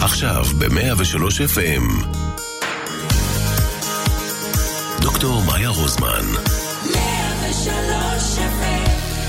עכשיו ב-103 FM. דוקטור מאיה רוזמן. 103 FM.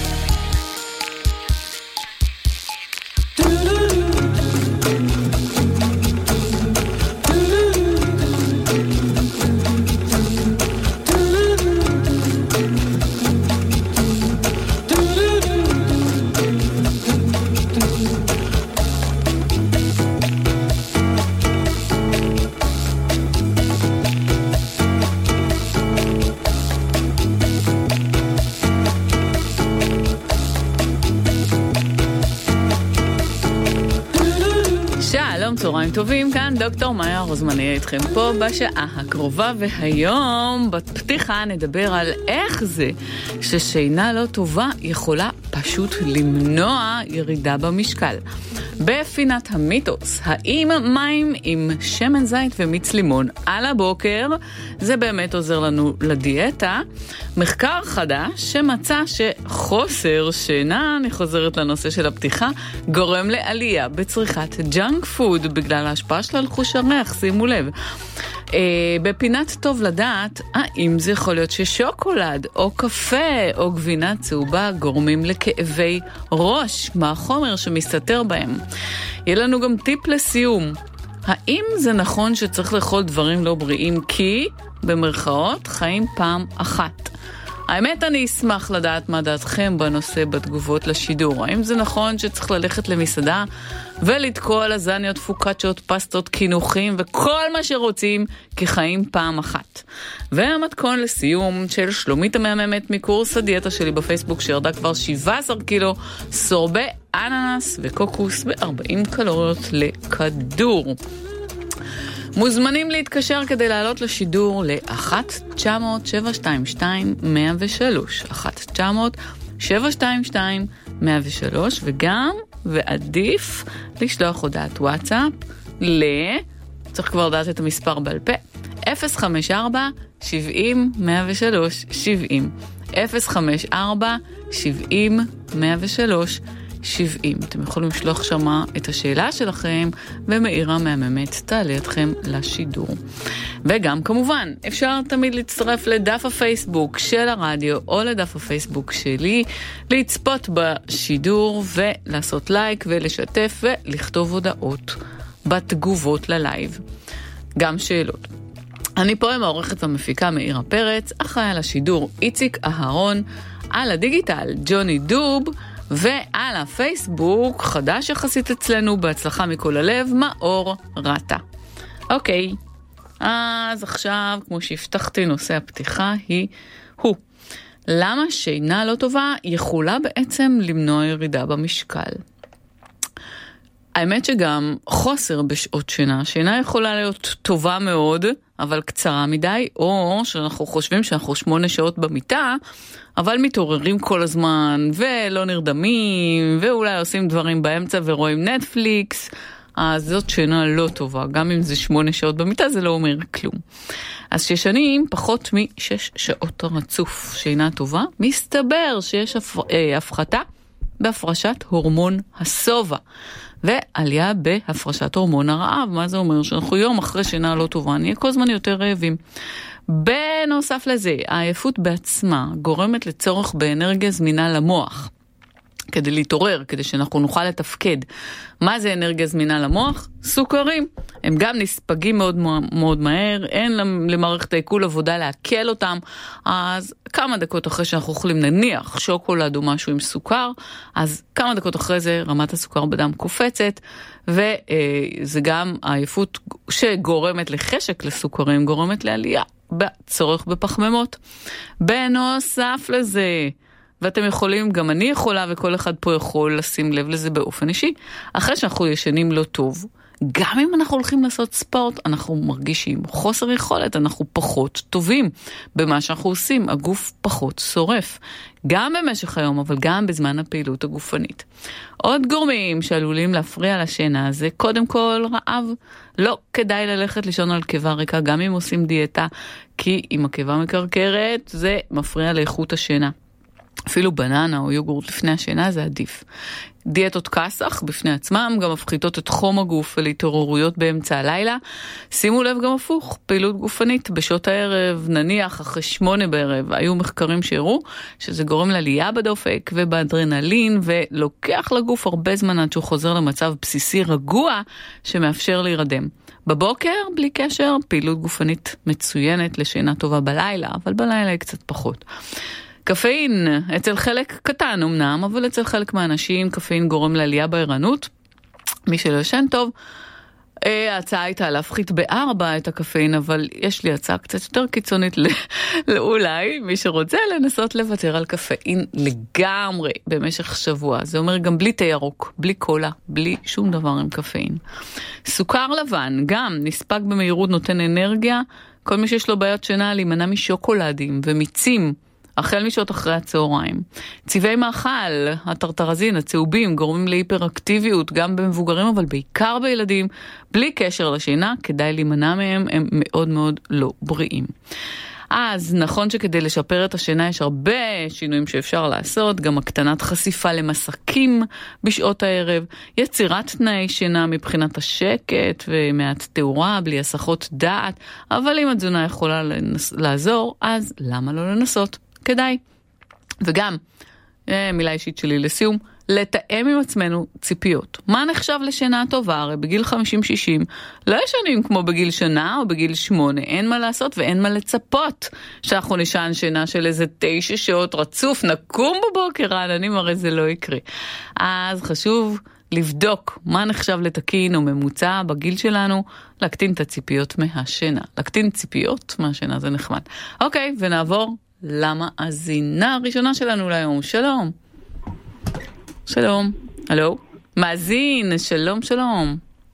צהריים טובים, כאן דוקטור מאיה רוזמן יהיה איתכם פה בשעה הקרובה, והיום בפתיחה נדבר על איך זה ששינה לא טובה יכולה פשוט למנוע ירידה במשקל. בפינת המיתוס, האם מים עם שמן זית ומיץ לימון על הבוקר זה באמת עוזר לנו לדיאטה? מחקר חדש שמצא שחוסר שינה, אני חוזרת לנושא של הפתיחה, גורם לעלייה בצריכת ג'אנק פוד בגלל ההשפעה של חוש הריח, שימו לב. בפינת טוב לדעת, האם זה יכול להיות ששוקולד או קפה או גבינה צהובה גורמים לכאבי ראש? מה החומר שמסתתר בהם? יהיה לנו גם טיפ לסיום. האם זה נכון שצריך לאכול דברים לא בריאים כי, במרכאות, חיים פעם אחת? האמת, אני אשמח לדעת מה דעתכם בנושא בתגובות לשידור. האם זה נכון שצריך ללכת למסעדה ולתקוע לזניות, פוקצ'ות, פסטות, קינוחים וכל מה שרוצים כי חיים פעם אחת? והמתכון לסיום של שלומית המהממת מקורס הדיאטה שלי בפייסבוק שירדה כבר 17 קילו, סורבה, אננס וקוקוס ב-40 קלוריות לכדור. מוזמנים להתקשר כדי לעלות לשידור ל-1-900-722-103 1-900-722-103 וגם ועדיף לשלוח הודעת וואטסאפ צריך כבר לדעת את המספר בעל פה 054-70-103-70 054-70-103-70. אתם יכולים לשלוח שמה את השאלה שלכם ומאירה מהממת תעלה אתכם לשידור. וגם כמובן אפשר תמיד להצטרף לדף הפייסבוק של הרדיו או לדף הפייסבוק שלי, לצפות בשידור ולעשות לייק ולשתף ולכתוב הודעות בתגובות ללייב. גם שאלות. אני פה עם העורכת המפיקה מאירה פרץ, אחראי על השידור איציק אהרון, על הדיגיטל ג'וני דוב, ועל הפייסבוק, חדש יחסית אצלנו, בהצלחה מכל הלב, מאור רטה. אוקיי, אז עכשיו, כמו שהבטחתי, נושא הפתיחה הוא, למה שינה לא טובה יכולה בעצם למנוע ירידה במשקל? האמת שגם חוסר בשעות שינה יכולה להיות טובה מאוד, אבל קצרה מדי, או שאנחנו חושבים שאנחנו 8 שעות במיטה, אבל מתעוררים כל הזמן, ולא נרדמים, ואולי עושים דברים באמצע ורואים נטפליקס, אז זאת שינה לא טובה. גם אם זה 8 שעות במיטה, זה לא אומר כלום. אז שישנים פחות מ6 שעות רצוף שינה טובה, מסתבר שיש הפחתה בהפרשת הורמון הסובה, ועלייה בהפרשת הורמון הרעב. מה זה אומר? שאנחנו יום אחרי שינה לא טובה, נהיה כל הזמן יותר רעבים. בנוסף לזה, העייפות בעצמה גורמת לצורך באנרגיה זמינה למוח, כדי להתעורר, כדי שאנחנו נוכל לתפקד. מה זה אנרגיה זמינה למוח? סוכרים. הם גם נספגים מאוד מאוד מהר, אין למערכת העיכול עבודה להקל אותם, אז כמה דקות אחרי שאנחנו אוכלים נניח שוקולד או משהו עם סוכר, אז כמה דקות אחרי זה רמת הסוכר בדם קופצת, וזה גם העייפות שגורמת לחשק לסוכרים, גורמת לעלייה בצורך בפחמימות. בנוסף לזה, ואתם יכולים, גם אני יכולה וכל אחד פה יכול לשים לב לזה באופן אישי, אחרי שאנחנו ישנים לא טוב, גם אם אנחנו הולכים לעשות ספורט, אנחנו מרגישים חוסר יכולת, אנחנו פחות טובים במה שאנחנו עושים, הגוף פחות שורף, גם במשך היום, אבל גם בזמן הפעילות הגופנית. עוד גורמים שעלולים להפריע לשינה זה קודם כל רעב. לא כדאי ללכת לישון על קיבה ריקה, גם אם עושים דיאטה, כי אם הקיבה מקרקרת, זה מפריע לאיכות השינה. אפילו בננה או יוגורט לפני השינה זה עדיף. דיאטות קסח בפני עצמם, גם מפחיתות את חום הגוף ולהתעוררויות באמצע הלילה. שימו לב גם הפוך, פעילות גופנית בשעות הערב, נניח אחרי 8 בערב, היו מחקרים שהראו שזה גורם לעלייה בדופק ובאדרנלין, ולוקח לגוף הרבה זמן עד שהוא חוזר למצב בסיסי רגוע שמאפשר להירדם. בבוקר, בלי קשר, פעילות גופנית מצוינת לשינה טובה בלילה, אבל בלילה היא קצת פחות. קפאין, אצל חלק קטן אמנם, אבל אצל חלק מהאנשים קפאין גורם לעלייה בערנות. מי שלא ישן טוב, ההצעה הייתה להפחית ב4 את הקפאין, אבל יש לי הצעה קצת יותר קיצונית לאולי מי שרוצה לנסות לוותר על קפאין לגמרי במשך שבוע. זה אומר גם בלי תה ירוק, בלי קולה, בלי שום דבר עם קפאין. סוכר לבן, גם נספק במהירות, נותן אנרגיה. כל מי שיש לו בעיות שינה להימנע משוקולדים ומיצים, החל משעות אחרי הצהריים. צבעי מאכל, הטרטרזין, הצהובים, גורמים להיפראקטיביות גם במבוגרים, אבל בעיקר בילדים, בלי קשר לשינה, כדאי להימנע מהם, הם מאוד מאוד לא בריאים. אז נכון שכדי לשפר את השינה יש הרבה שינויים שאפשר לעשות, גם הקטנת חשיפה למסכים בשעות הערב, יצירת תנאי שינה מבחינת השקט ומעט תאורה, בלי הסחות דעת, אבל אם התזונה יכולה לעזור, אז למה לא לנסות? כדאי. וגם, מילה אישית שלי לסיום, לתאם עם עצמנו ציפיות. מה נחשב לשינה טובה? הרי בגיל 50-60 לא ישנים כמו בגיל שנה או בגיל 8. אין מה לעשות ואין מה לצפות שאנחנו נשען שינה של איזה 9 שעות רצוף, נקום בבוקר העננים, הרי זה לא יקרה. אז חשוב לבדוק מה נחשב לתקין או ממוצע בגיל שלנו, להקטין את הציפיות מהשינה. להקטין ציפיות מהשינה זה נחמד. אוקיי, ונעבור למאזינה הראשונה שלנו להיום. שלום. שלום. הלו? מאזין, שלום, שלום.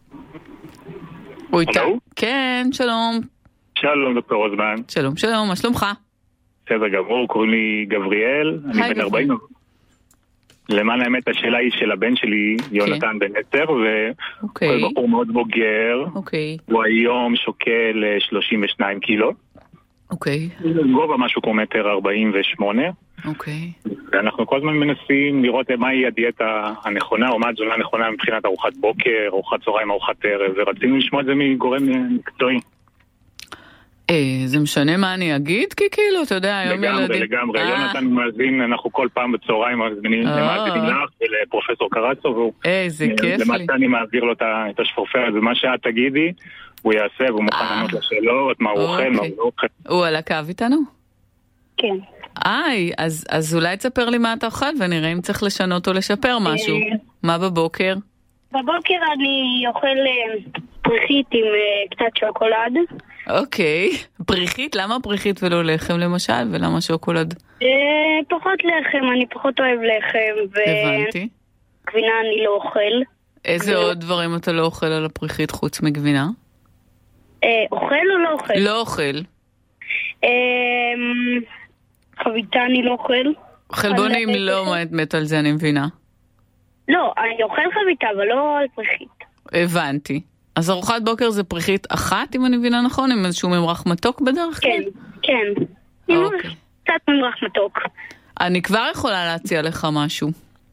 הלו? כן, שלום. שלום, דוקטור רוזמן. שלום, שלום, מה שלומך? בסדר גמור, קוראים לי גבריאל, אני בן 40. למען האמת, השאלה היא של הבן שלי, יונתן בן 10, וכל בחור מאוד בוגר. הוא היום שוקל 32 קילו. אוקיי. גובה משהו כמו 1.48 מטר. אוקיי. ואנחנו כל הזמן מנסים לראות מהי הדיאטה הנכונה, או מה התזונה הנכונה מבחינת ארוחת בוקר, ארוחת צהריים, ארוחת ערב, ורצינו לשמוע את זה מגורם מקצועי. זה משנה מה אני אגיד? כי כאילו, אתה יודע, היום ילדים... לגמרי, יונתן מאזין, אנחנו כל פעם בצהריים מאזינים לך ולפרופסור קרצו, איזה כיף לי. למעשה אני מעביר לו את השפורפר, זה מה שאת תגידי, הוא יעשה, והוא מוכן לענות לשאלות, מה הוא אוכל, מה הוא לא אוכל. הוא על הקו איתנו? כן. אז אולי תספר לי מה אתה אוכל, ונראה אם צריך לשנות או לשפר משהו. מה בבוקר? בבוקר אני אוכל פריחית עם קצת שוקולד. אוקיי. פריחית? למה פריחית ולא לחם למשל? ולמה שוקולד? פחות לחם, אני פחות אוהב לחם. הבנתי. גבינה אני לא אוכל. איזה עוד דברים אתה לא אוכל על הפריחית חוץ מגבינה? אוכל או לא אוכל? לא אוכל. חביתה אני לא אוכל. חלבונים לא מת על זה, אני מבינה. לא, אני אוכל חביתה, אבל לא על פריחית. הבנתי. אז ארוחת בוקר זה פריחית אחת, אם אני מבינה נכון? עם איזשהו ממרח מתוק בדרך כלל? כן, כן. קצת ממרח מתוק. אני כבר יכולה להציע לך משהו.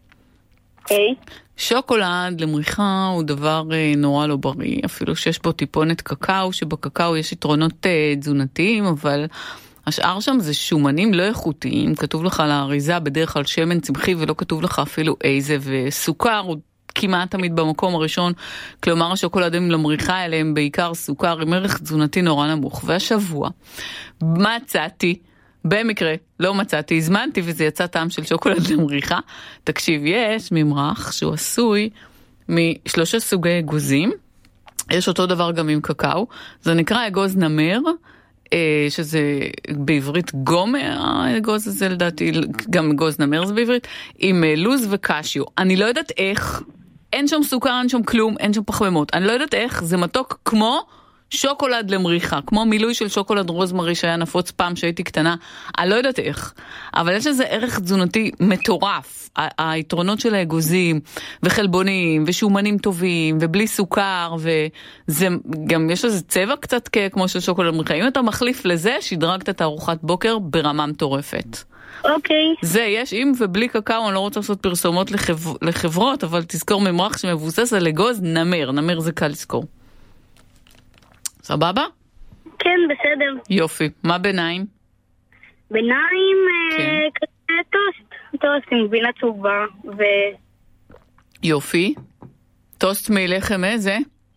שוקולד למריחה הוא דבר נורא לא בריא, אפילו שיש בו טיפונת קקאו, שבקקאו יש יתרונות תזונתיים, אבל השאר שם זה שומנים לא איכותיים, כתוב לך על האריזה בדרך כלל שמן צמחי ולא כתוב לך אפילו איזה, וסוכר הוא כמעט תמיד במקום הראשון, כלומר השוקולדים למריחה האלה הם בעיקר סוכר עם ערך תזונתי נורא נמוך. והשבוע מצאתי, במקרה לא מצאתי, הזמנתי וזה יצא טעם של שוקולד למריחה. תקשיב, יש ממרח שהוא עשוי מ3 סוגי אגוזים, יש אותו דבר גם עם קקאו, זה נקרא אגוז נמר, שזה בעברית גומר, האגוז הזה לדעתי, גם אגוז נמר זה בעברית, עם לוז וקשיו. אני לא יודעת איך, אין שם סוכר, אין שם כלום, אין שם פחמימות. אני לא יודעת איך, זה מתוק כמו שוקולד למריחה, כמו מילוי של שוקולד רוזמרי שהיה נפוץ פעם שהייתי קטנה, אני לא יודעת איך, אבל יש לזה ערך תזונתי מטורף, היתרונות של האגוזים, וחלבונים, ושומנים טובים, ובלי סוכר, וזה גם יש לזה צבע קצת כמו של שוקולד למריחה, אם אתה מחליף לזה, שדרגת את ארוחת בוקר ברמה מטורפת. אוקיי. זה יש עם ובלי קקאו, אני לא רוצה לעשות פרסומות לחברות, אבל תזכור ממרח שמבוסס על אגוז נמר. נמר זה קל לזכור. סבבה? כן, בסדר. יופי. מה ביניים? ביניים, טוסט עם גבינה צהובה יופי. טוסט מלחם איזה?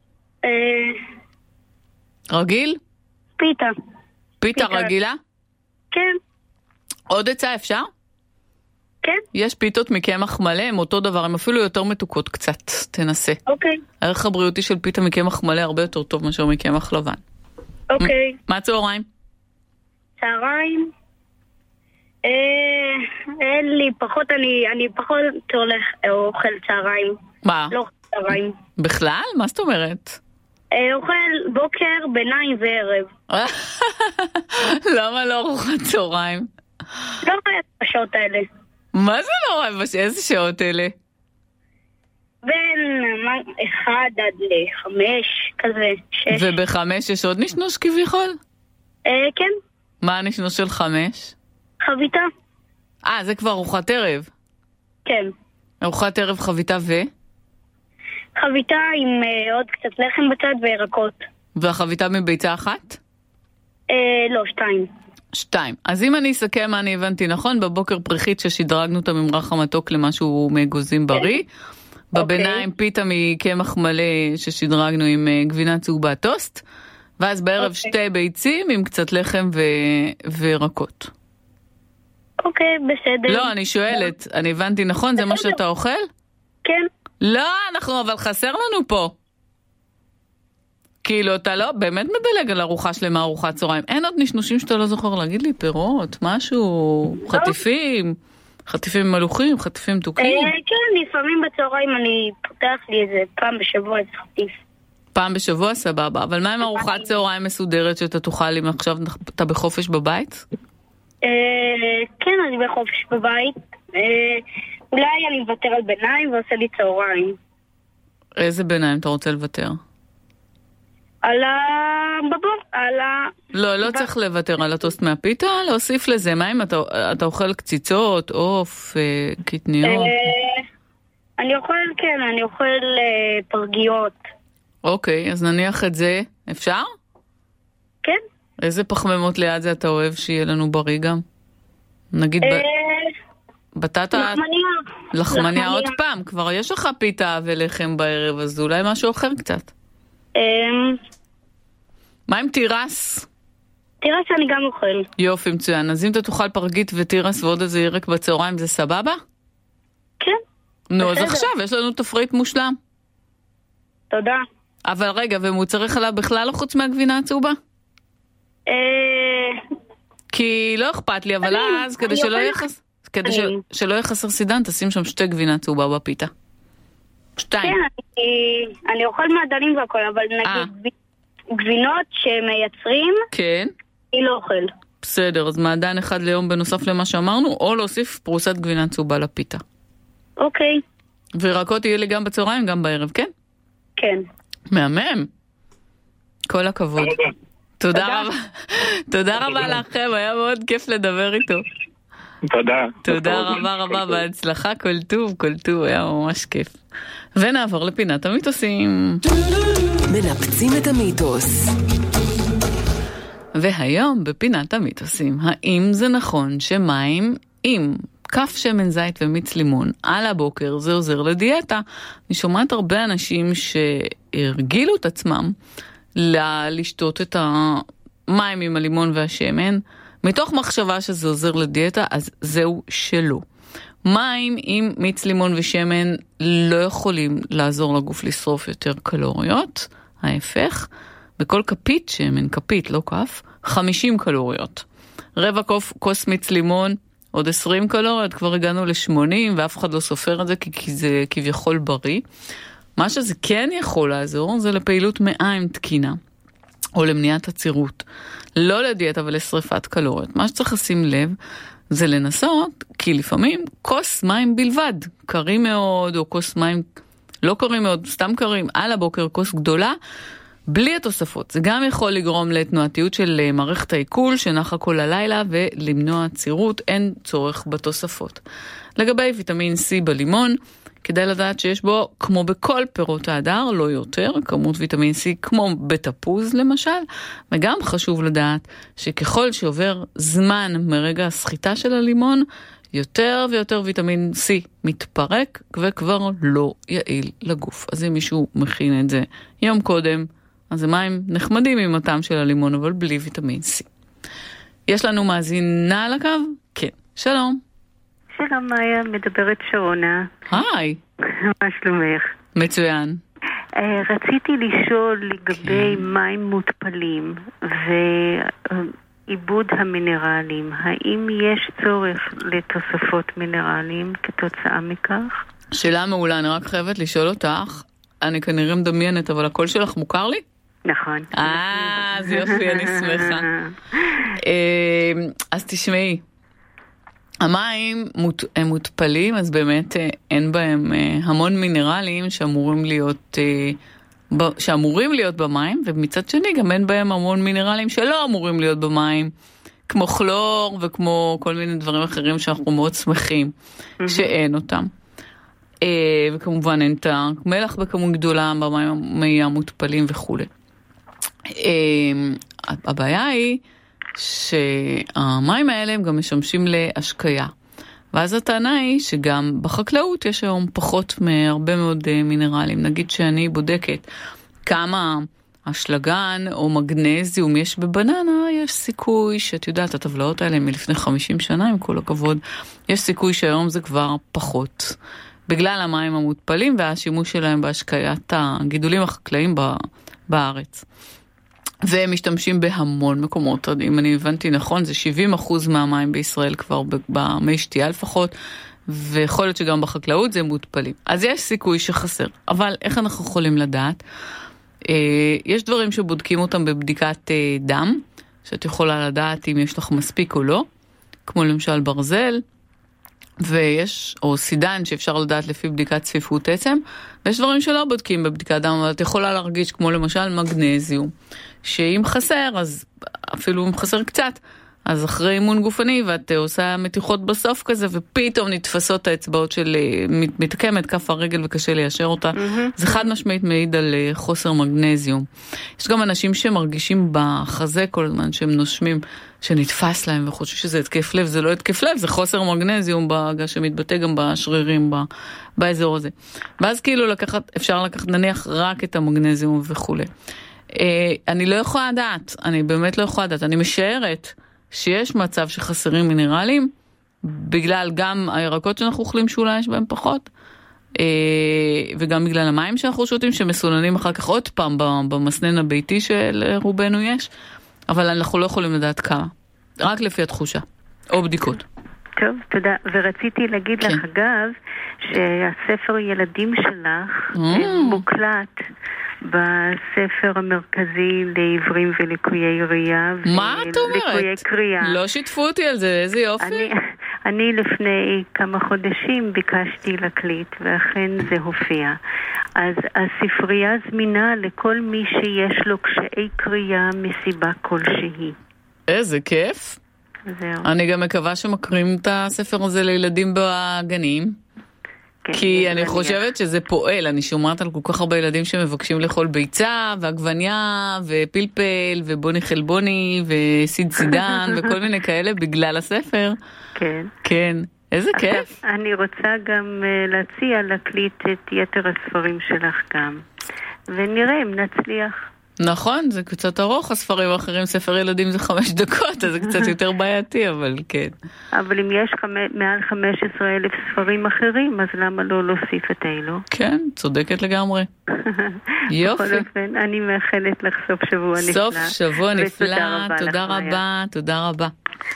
רגיל? פיתה. פיתה רגילה? כן. עוד עצה אפשר? כן. יש פיתות מקמח מלא, הם אותו דבר, הם אפילו יותר מתוקות קצת. תנסה. אוקיי. הערך הבריאותי של פיתה מקמח מלא הרבה יותר טוב מאשר מקמח לבן. אוקיי. מה צהריים? צהריים? אין לי, פחות, אני פחות אוכל צהריים. מה? לא אוכל צהריים. בכלל? מה זאת אומרת? אוכל בוקר, ביניים וערב. למה לא ארוחת צהריים? לא רואה בשעות האלה. מה זה לא רואה? איזה שעות אלה? בין 1 עד 5, כזה, 6. וב-5 יש עוד נשנוש כביכול? כן. מה הנשנוש של 5? חביתה. זה כבר ארוחת ערב? כן. ארוחת ערב חביתה חביתה עם עוד קצת לחם בצד וירקות. והחביתה מביצה אחת? לא, 2. 2. אז אם אני אסכם מה אני הבנתי נכון, בבוקר פריחית ששדרגנו את הממרח המתוק למשהו מאגוזים בריא, בביניים פיתה מקמח מלא ששדרגנו עם גבינה צהובה טוסט, ואז בערב 2 ביצים עם קצת לחם וירקות. אוקיי, בסדר. לא, אני שואלת, אני הבנתי נכון? זה מה שאתה אוכל? כן. לא, אבל חסר לנו פה. כאילו, אתה לא באמת מדלג על ארוחה שלמה, ארוחת צהריים. אין עוד נשנושים שאתה לא זוכר להגיד לי, פירות, משהו, חטיפים מלוכים, חטיפים תוקים. כן, לפעמים בצהריים אני פותח לי איזה פעם בשבוע איזה חטיף. פעם בשבוע, סבבה. אבל מה עם ארוחת צהריים מסודרת שאתה תאכל אם עכשיו אתה בחופש בבית? כן, אני בחופש בבית. אולי אני מוותר על ביניים ועושה לי צהריים. איזה ביניים אתה רוצה לוותר? לא צריך לוותר על הטוסט מהפיתה, להוסיף לזה. מה אם אתה אוכל קציצות, עוף, קטניות? אני אוכל פרגיות. אוקיי, אז נניח את זה. אפשר? כן. איזה פחמימות ליד זה אתה אוהב שיהיה לנו בריא גם? נגיד בטטה... לחמניה עוד פעם, כבר יש לך פיתה ולחם בערב, אז אולי משהו אחר קצת. מה עם תירס? תירס אני גם אוכל. יופי, מצוין. אז אם אתה תאכל פרגית ותירס ועוד איזה ירק בצהריים, זה סבבה? כן. נו, אז עכשיו יש לנו תפריט מושלם. תודה. אבל רגע, ומוצרי חלב בכלל לא חוץ מהגבינה הצהובה? כי לא אכפת לי, אבל אז כדי שלא יהיה חסר סידן, תשים שם 2 גבינה צהובה בפיתה. 2. כן, אני אוכל מעדנים והכל, אבל נגיד גבינות שמייצרים, כן. אני לא אוכל. בסדר, אז מעדן אחד ליום בנוסף למה שאמרנו, או להוסיף פרוסת גבינה צהובה לפיתה. אוקיי. וירקות יהיה לי גם בצהריים, גם בערב, כן? כן. מהמם. כל הכבוד. תודה רבה. תודה רבה לכם, היה מאוד כיף לדבר איתו. תודה. תודה רבה, בהצלחה, כל טוב, היה ממש כיף. ונעבור לפינת המיתוסים. מנפצים את המיתוס. והיום בפינת המיתוסים, האם זה נכון שמים עם כף שמן זית ומיץ לימון על הבוקר זה עוזר לדיאטה? אני שומעת הרבה אנשים שהרגילו את עצמם לשתות את המים עם הלימון והשמן, מתוך מחשבה שזה עוזר לדיאטה, אז זהו שלא. מים עם מיץ לימון ושמן לא יכולים לעזור לגוף לשרוף יותר קלוריות, ההפך. בכל כפית שמן, כפית, לא כף, 50 קלוריות. רבע כוס מיץ לימון, עוד 20 קלוריות, כבר הגענו ל-80, ואף אחד לא סופר את זה, כי זה כביכול בריא. מה שזה כן יכול לעזור, זה לפעילות מעיים תקינה, או למניעת עצירות. לא לדיאטה, אבל לשריפת קלוריות. מה שצריך לשים לב, זה לנסות, כי לפעמים כוס מים בלבד, קרים מאוד, או כוס מים לא קרים מאוד, סתם קרים, על הבוקר כוס גדולה, בלי התוספות. זה גם יכול לגרום לתנועתיות של מערכת העיכול שנחה כל הלילה ולמנוע צירות, אין צורך בתוספות. לגבי ויטמין C בלימון, כדאי לדעת שיש בו, כמו בכל פירות ההדר, לא יותר, כמות ויטמין C כמו בתפוז למשל, וגם חשוב לדעת שככל שעובר זמן מרגע הסחיטה של הלימון, יותר ויותר ויטמין C מתפרק וכבר לא יעיל לגוף. אז אם מישהו מכין את זה יום קודם, אז זה מים נחמדים עם הטעם של הלימון, אבל בלי ויטמין C. יש לנו מאזינה על הקו? כן. שלום. שלום מאיה, מדברת שרונה. היי. מה שלומך? מצוין. רציתי לשאול לגבי מים מותפלים ועיבוד המינרלים. האם יש צורך לתוספות מינרלים כתוצאה מכך? שאלה מעולה, אני רק חייבת לשאול אותך. אני כנראה מדמיינת, אבל הקול שלך מוכר לי? נכון. זה יופי, אני שמחה. אז תשמעי. המים הם מותפלים, אז באמת אין בהם המון מינרלים שאמורים להיות במים, ומצד שני גם אין בהם המון מינרלים שלא אמורים להיות במים, כמו כלור וכמו כל מיני דברים אחרים שאנחנו מאוד שמחים שאין אותם. וכמובן אין את המלח בכמות גדולה במים המותפלים וכו'. הבעיה היא שהמים האלה הם גם משמשים להשקיה. ואז הטענה היא שגם בחקלאות יש היום פחות מהרבה מאוד מינרלים. נגיד שאני בודקת כמה אשלגן או מגנזיום יש בבננה, יש סיכוי שאת יודעת, הטבלאות האלה מלפני 50 שנה, עם כל הכבוד, יש סיכוי שהיום זה כבר פחות. בגלל המים המותפלים והשימוש שלהם בהשקיית הגידולים החקלאיים בארץ. והם משתמשים בהמון מקומות. אם אני הבנתי נכון, זה 70% מהמים בישראל כבר במי שתייה לפחות, ויכול להיות שגם בחקלאות זה מותפלים. אז יש סיכוי שחסר. אבל איך אנחנו יכולים לדעת? יש דברים שבודקים אותם בבדיקת דם, שאת יכולה לדעת אם יש לך מספיק או לא, כמו למשל ברזל, או סידן שאפשר לדעת לפי בדיקת צפיפות עצם, ויש דברים שלא בודקים בבדיקת דם, אבל את יכולה להרגיש כמו למשל מגנזיום, שאם חסר, אז אפילו אם חסר קצת, אז אחרי אימון גופני, ואת עושה מתיחות בסוף כזה, ופתאום נתפסות האצבעות של מתקמת כף הרגל וקשה ליישר אותה, זה חד משמעית מעיד על חוסר מגנזיום. יש גם אנשים שמרגישים בחזה כל הזמן, שהם נושמים, שנתפס להם וחושבים שזה התקף לב, זה לא התקף לב, זה חוסר מגנזיום שמתבטא גם בשרירים באזור הזה. ואז כאילו אפשר לקחת נניח רק את המגנזיום וכו'. אני לא יכולה לדעת, אני באמת לא יכולה לדעת, אני משערת שיש מצב שחסרים מינרלים, בגלל גם הירקות שאנחנו אוכלים שאולי יש בהם פחות, וגם בגלל המים שאנחנו שותים שמסוננים אחר כך עוד פעם במסנן הביתי של רובנו יש, אבל אנחנו לא יכולים לדעת כמה, רק לפי התחושה, או בדיקות. טוב, תודה. ורציתי להגיד לך אגב, שהספר ילדים שלך מוקלט בספר המרכזי לעיוורים וליקויי ראייה. מה את אומרת? קריאה. לא שיתפו אותי על זה, איזה יופי. אני לפני כמה חודשים ביקשתי להקליט, ואכן זה הופיע. אז הספרייה זמינה לכל מי שיש לו קשיי קריאה מסיבה כלשהי. איזה כיף. זהו. אני גם מקווה שמקרים את הספר הזה לילדים בגנים. כי אני חושבת שזה פועל, אני שומעת על כל כך הרבה ילדים שמבקשים לאכול ביצה ועגבניה ופלפל ובוני חלבוני וסיד סידן וכל מיני כאלה בגלל הספר. כן. כן, איזה כיף. אני רוצה גם להציע להקליט את יתר הספרים שלך גם, ונראה אם נצליח. נכון, זה קצת ארוך, הספרים האחרים, ספר ילדים זה 5 דקות, אז זה קצת יותר בעייתי, אבל כן. אבל אם יש מעל 15,000 ספרים אחרים, אז למה לא להוסיף את אלו? כן, צודקת לגמרי. יופי. בכל אופן, אני מאחלת לך סוף שבוע נפלא. סוף שבוע נפלא, תודה רבה, תודה רבה.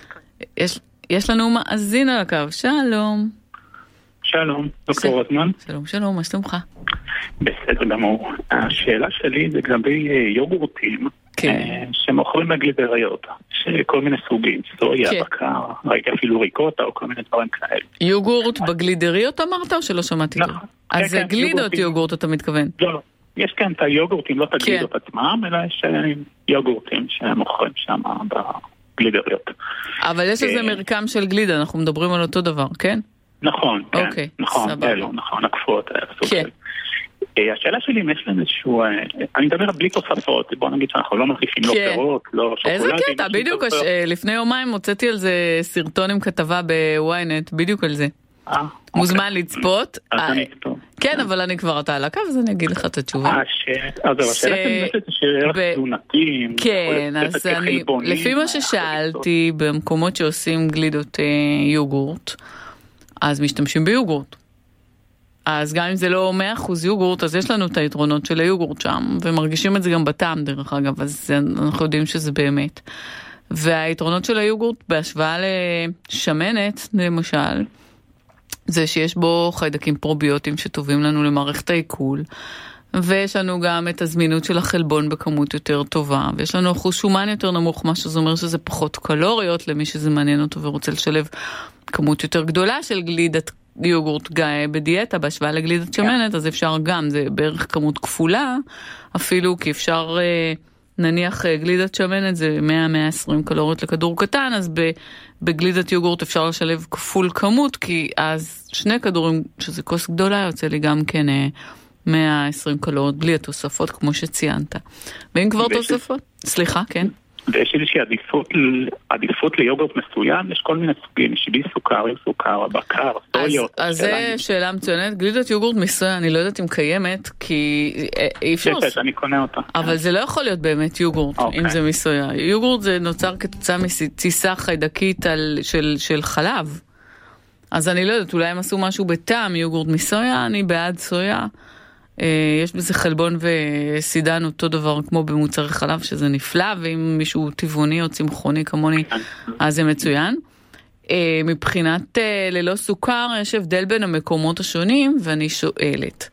יש לנו מאזין על הקו, שלום. שלום, דוקטור רוטמן. שלום, שלום, מה שלומך? בסדר גמור. השאלה שלי זה לגבי יוגורטים שמוכרים בגלידריות, שכל מיני סוגים, סויה, בקר, ראיתי אפילו ריקוטה או כל מיני דברים כאלה. יוגורט בגלידריות אמרת או שלא שמעתי טוב? אז זה גלידות יוגורט אתה מתכוון? לא, יש כאן את היוגורטים, לא את הגלידות עצמם, אלא יש יוגורטים שמוכרים שם בגלידריות. אבל יש איזה מרקם של גלידה, אנחנו מדברים על אותו דבר, כן? נכון, כן. נכון, אלו, נכון, הקפות. כן. השאלה שלי אם יש להם איזשהו, אני מדבר בלי תוספות, בוא נגיד שאנחנו לא מוסיפים לא פירות, לא שוקולדים. איזה קטע, בדיוק לפני יומיים הוצאתי על זה סרטון עם כתבה בוויינט, בדיוק על זה. מוזמן לצפות. כן, אבל אני כבר אתה על הקו, אז אני אגיד לך את התשובה. אז השאלה שלי זה שערך תזונתיים. כן, אז אני, לפי מה ששאלתי, במקומות שעושים גלידות יוגורט, אז משתמשים ביוגורט. אז גם אם זה לא 100% יוגורט, אז יש לנו את היתרונות של היוגורט שם, ומרגישים את זה גם בטעם דרך אגב, אז אנחנו יודעים שזה באמת. והיתרונות של היוגורט בהשוואה לשמנת, למשל, זה שיש בו חיידקים פרוביוטיים שטובים לנו למערכת העיכול, ויש לנו גם את הזמינות של החלבון בכמות יותר טובה, ויש לנו אחוז שומן יותר נמוך, מה שזה אומר שזה פחות קלוריות למי שזה מעניין אותו ורוצה לשלב כמות יותר גדולה של גלידת יוגורט בדיאטה בהשוואה לגלידת שמנת, אז אפשר גם, זה בערך כמות כפולה, אפילו כי אפשר נניח גלידת שמנת זה 100-120 קלוריות לכדור קטן, אז בגלידת יוגורט אפשר לשלב כפול כמות, כי אז 2 כדורים, שזה כוס גדולה, יוצא לי גם כן 120 קלוריות בלי התוספות, כמו שציינת. ואם כבר תוספות, סליחה, כן? ויש איזושהי עדיפות ליוגורט מסוים, יש כל מיני סוגים, יש בלי סוכר, עם סוכר, בקר, סויות. אז זה שאלה מצוינת, גלידת יוגורט מסויה, אני לא יודעת אם קיימת, כי אי אפשר... אני קונה אותה. אבל זה לא יכול להיות באמת יוגורט, אם זה מסויה. יוגורט זה נוצר כתוצאה מתסיסה חיידקית של חלב. אז אני לא יודעת, אולי הם עשו משהו בטעם, יוגורט מסויה, אני בעד סויה. יש בזה חלבון וסידן אותו דבר כמו במוצרי חלב שזה נפלא, ואם מישהו טבעוני או צמחוני כמוני אז זה מצוין. מבחינת ללא סוכר יש הבדל בין המקומות השונים, ואני שואלת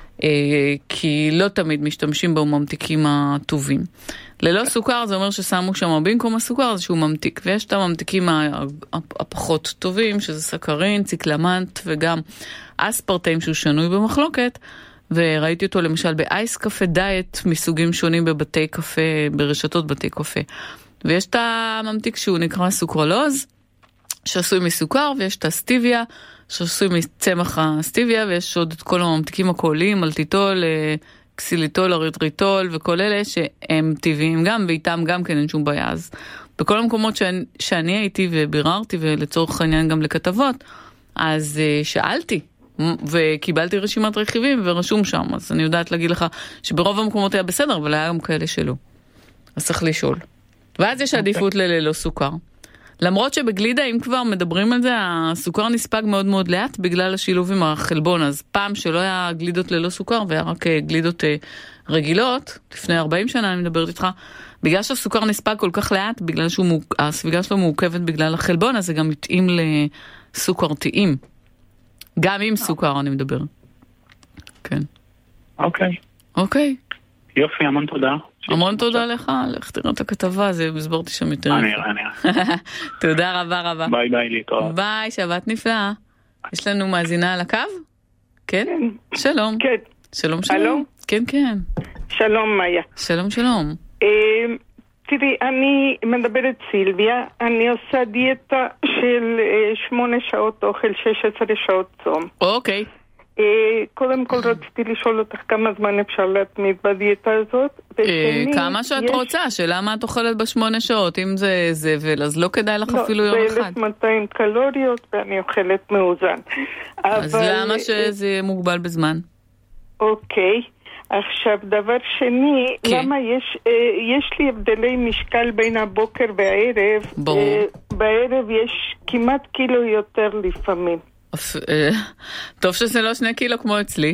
כי לא תמיד משתמשים בממתיקים הטובים. ללא סוכר זה אומר ששמו שם במקום הסוכר איזשהו ממתיק, ויש את הממתיקים הפחות טובים שזה סכרין, ציקלמנט וגם אספרטיים שהוא שנוי במחלוקת, וראיתי אותו למשל באייס קפה דיאט מסוגים שונים בבתי קפה, ברשתות בתי קפה. ויש את הממתיק שהוא נקרא סוכרלוז, שעשוי מסוכר, ויש את הסטיביה, שעשוי מצמח הסטיביה, ויש עוד את כל הממתיקים הקוליים, אלטיטול, קסיליטול, אריתריטול, וכל אלה שהם טבעיים גם, ואיתם גם כן אין שום בעיה. אז בכל המקומות שאני הייתי וביררתי, ולצורך העניין גם לכתבות, אז שאלתי, וקיבלתי רשימת רכיבים ורשום שם, אז אני יודעת להגיד לך שברוב המקומות היה בסדר, אבל היה גם כאלה שלא. אז צריך לשאול. ואז יש עדיפות ללא סוכר. למרות שבגלידה, אם כבר מדברים על זה, הסוכר נספג מאוד מאוד לאט בגלל השילוב עם החלבון, אז פעם שלא היה גלידות ללא סוכר, והיה רק גלידות רגילות, לפני 40 שנה אני מדברת איתך, בגלל שהסוכר נספג כל כך לאט, בגלל שהספיגה שלו מעוכבת בגלל החלבון, אז זה גם מתאים לסוכרתיים. גם עם סוכר אני מדבר. כן. אוקיי. יופי, המון תודה. המון תודה לך, לך תראה את הכתבה, זה הסברתי שם יותר. אני. תודה רבה. ביי, להתראות. ביי, שבת נפלאה. יש לנו מאזינה על הקו? כן? שלום. כן. שלום. כן. שלום, מאיה. שלום. תראי, אני מדברת סילביה, אני עושה דיאטה של 8 שעות אוכל, 16 שעות צום. אוקיי. קודם כל רציתי לשאול אותך כמה זמן אפשר להתמיד בדיאטה הזאת. כמה שאת רוצה, שלמה את אוכלת ב8 שעות, אם זה זבל, אז לא כדאי לך אפילו יום אחד. זה 1200 קלוריות ואני אוכלת מאוזן. אז למה שזה מוגבל בזמן? אוקיי. עכשיו, דבר שני, למה יש לי הבדלי משקל בין הבוקר והערב? בערב יש כמעט קילו יותר לפעמים. טוב שזה לא 2 קילו כמו אצלי.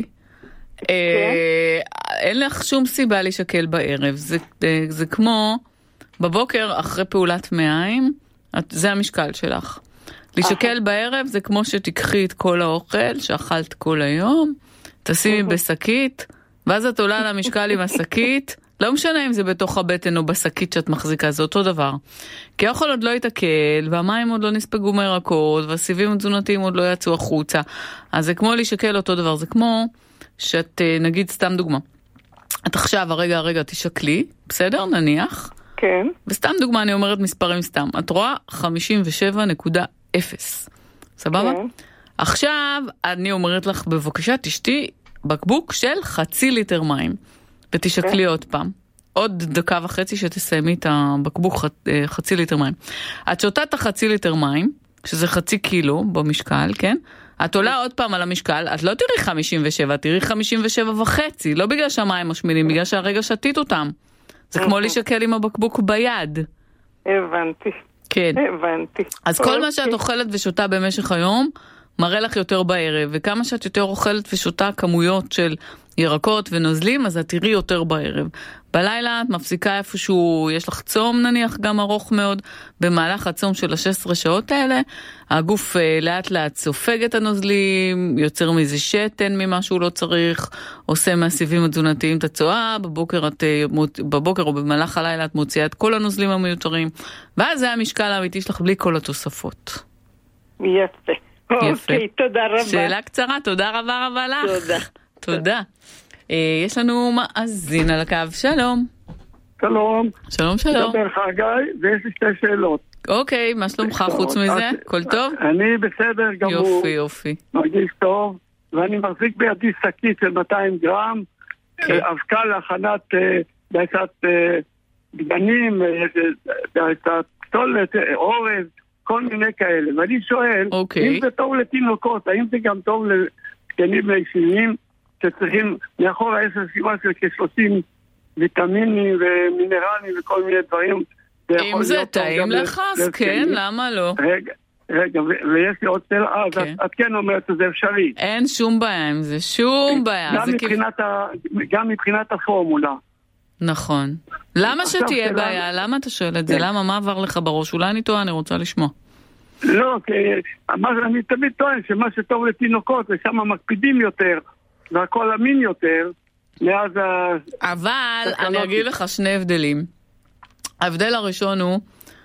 אין לך שום סיבה להישקל בערב. זה כמו בבוקר אחרי פעולת מעיים, זה המשקל שלך. להישקל בערב זה כמו שתיקחי את כל האוכל שאכלת כל היום, תשימי בשקית, ואז את עולה למשקל עם השקית, לא משנה אם זה בתוך הבטן או בשקית שאת מחזיקה, זה אותו דבר. כי האוכל עוד לא יתעכל, והמים עוד לא נספגו מירקות, והסיבים התזונתיים עוד לא יצאו החוצה. אז זה כמו להישקל אותו דבר, זה כמו שאת, נגיד סתם דוגמה, את עכשיו, הרגע, תשקלי, בסדר? נניח. כן. וסתם דוגמה, אני אומרת מספרים סתם. את רואה 57.0. סבבה? כן. עכשיו, אני אומרת לך, בבקשה, תשתי בקבוק של 0.5 ליטר מים. ותשקלי עוד פעם. עוד 1.5 דקות שתסיימי את הבקבוק 0.5 ליטר מים. את שותה את 0.5 ליטר מים, שזה 0.5 קילו במשקל, כן? את עולה עוד פעם על המשקל, את לא תראי 57, תראי 57.5, לא בגלל שהמים משמינים, בגלל שהרגע שתית אותם. זה כמו להישקל עם הבקבוק ביד. הבנתי. כן. הבנתי. אז כל מה שאת אוכלת ושותה במשך היום, מראה לך יותר בערב, וכמה שאת יותר אוכלת ושותה כמויות של ירקות ונוזלים, אז את תראי יותר בערב. בלילה את מפסיקה איפשהו, יש לך צום נניח גם ארוך מאוד, במהלך הצום של 16 שעות האלה, הגוף לאט לאט סופג את הנוזלים, יוצר מזה שתן ממה שהוא לא צריך, עושה מהסיבים התזונתיים את הצואה, בבוקר או במהלך הלילה את מוציאה את כל הנוזלים המיותרים, ואז זה המשקל האמיתי שלך בלי כל התוספות. יפה. אוקיי, תודה רבה. שאלה קצרה, תודה רבה לך. תודה. תודה. יש לנו מאזין על הקו, שלום. שלום. שלום. מדבר חגי, ויש לי 2 שאלות. אוקיי, מה שלומך חוץ מזה? הכל טוב? אני בסדר גמור. יופי. מרגיש טוב, ואני מחזיק בידי שקית של 200 גרם, אבקה להכנת דייסת גדנים, דייסת פסולת, אורז, כל מיני כאלה. ואני שואל, אם זה טוב לתינוקות, האם זה גם טוב לזקנים וישנים, שצריכים מאחור 10 סיבה של כ-30 ויטמינים ומינרלים וכל מיני דברים. אם זה טעים לך, אז כן, למה לא? רגע, ויש לי עוד שאלה, אז את כן אומרת שזה אפשרי. אין שום בעיה עם זה, שום בעיה. גם מבחינת הפורמולה. נכון. למה שתהיה בעיה? למה אתה שואל את זה? למה? מה עבר לך בראש? אולי אני טועה, אני רוצה לשמוע. לא, אני תמיד טוען שמה שטוב לתינוקות, ושם מקפידים יותר, והכל אמין יותר, מאז אבל אני אגיד לך 2 הבדלים. ההבדל הראשון הוא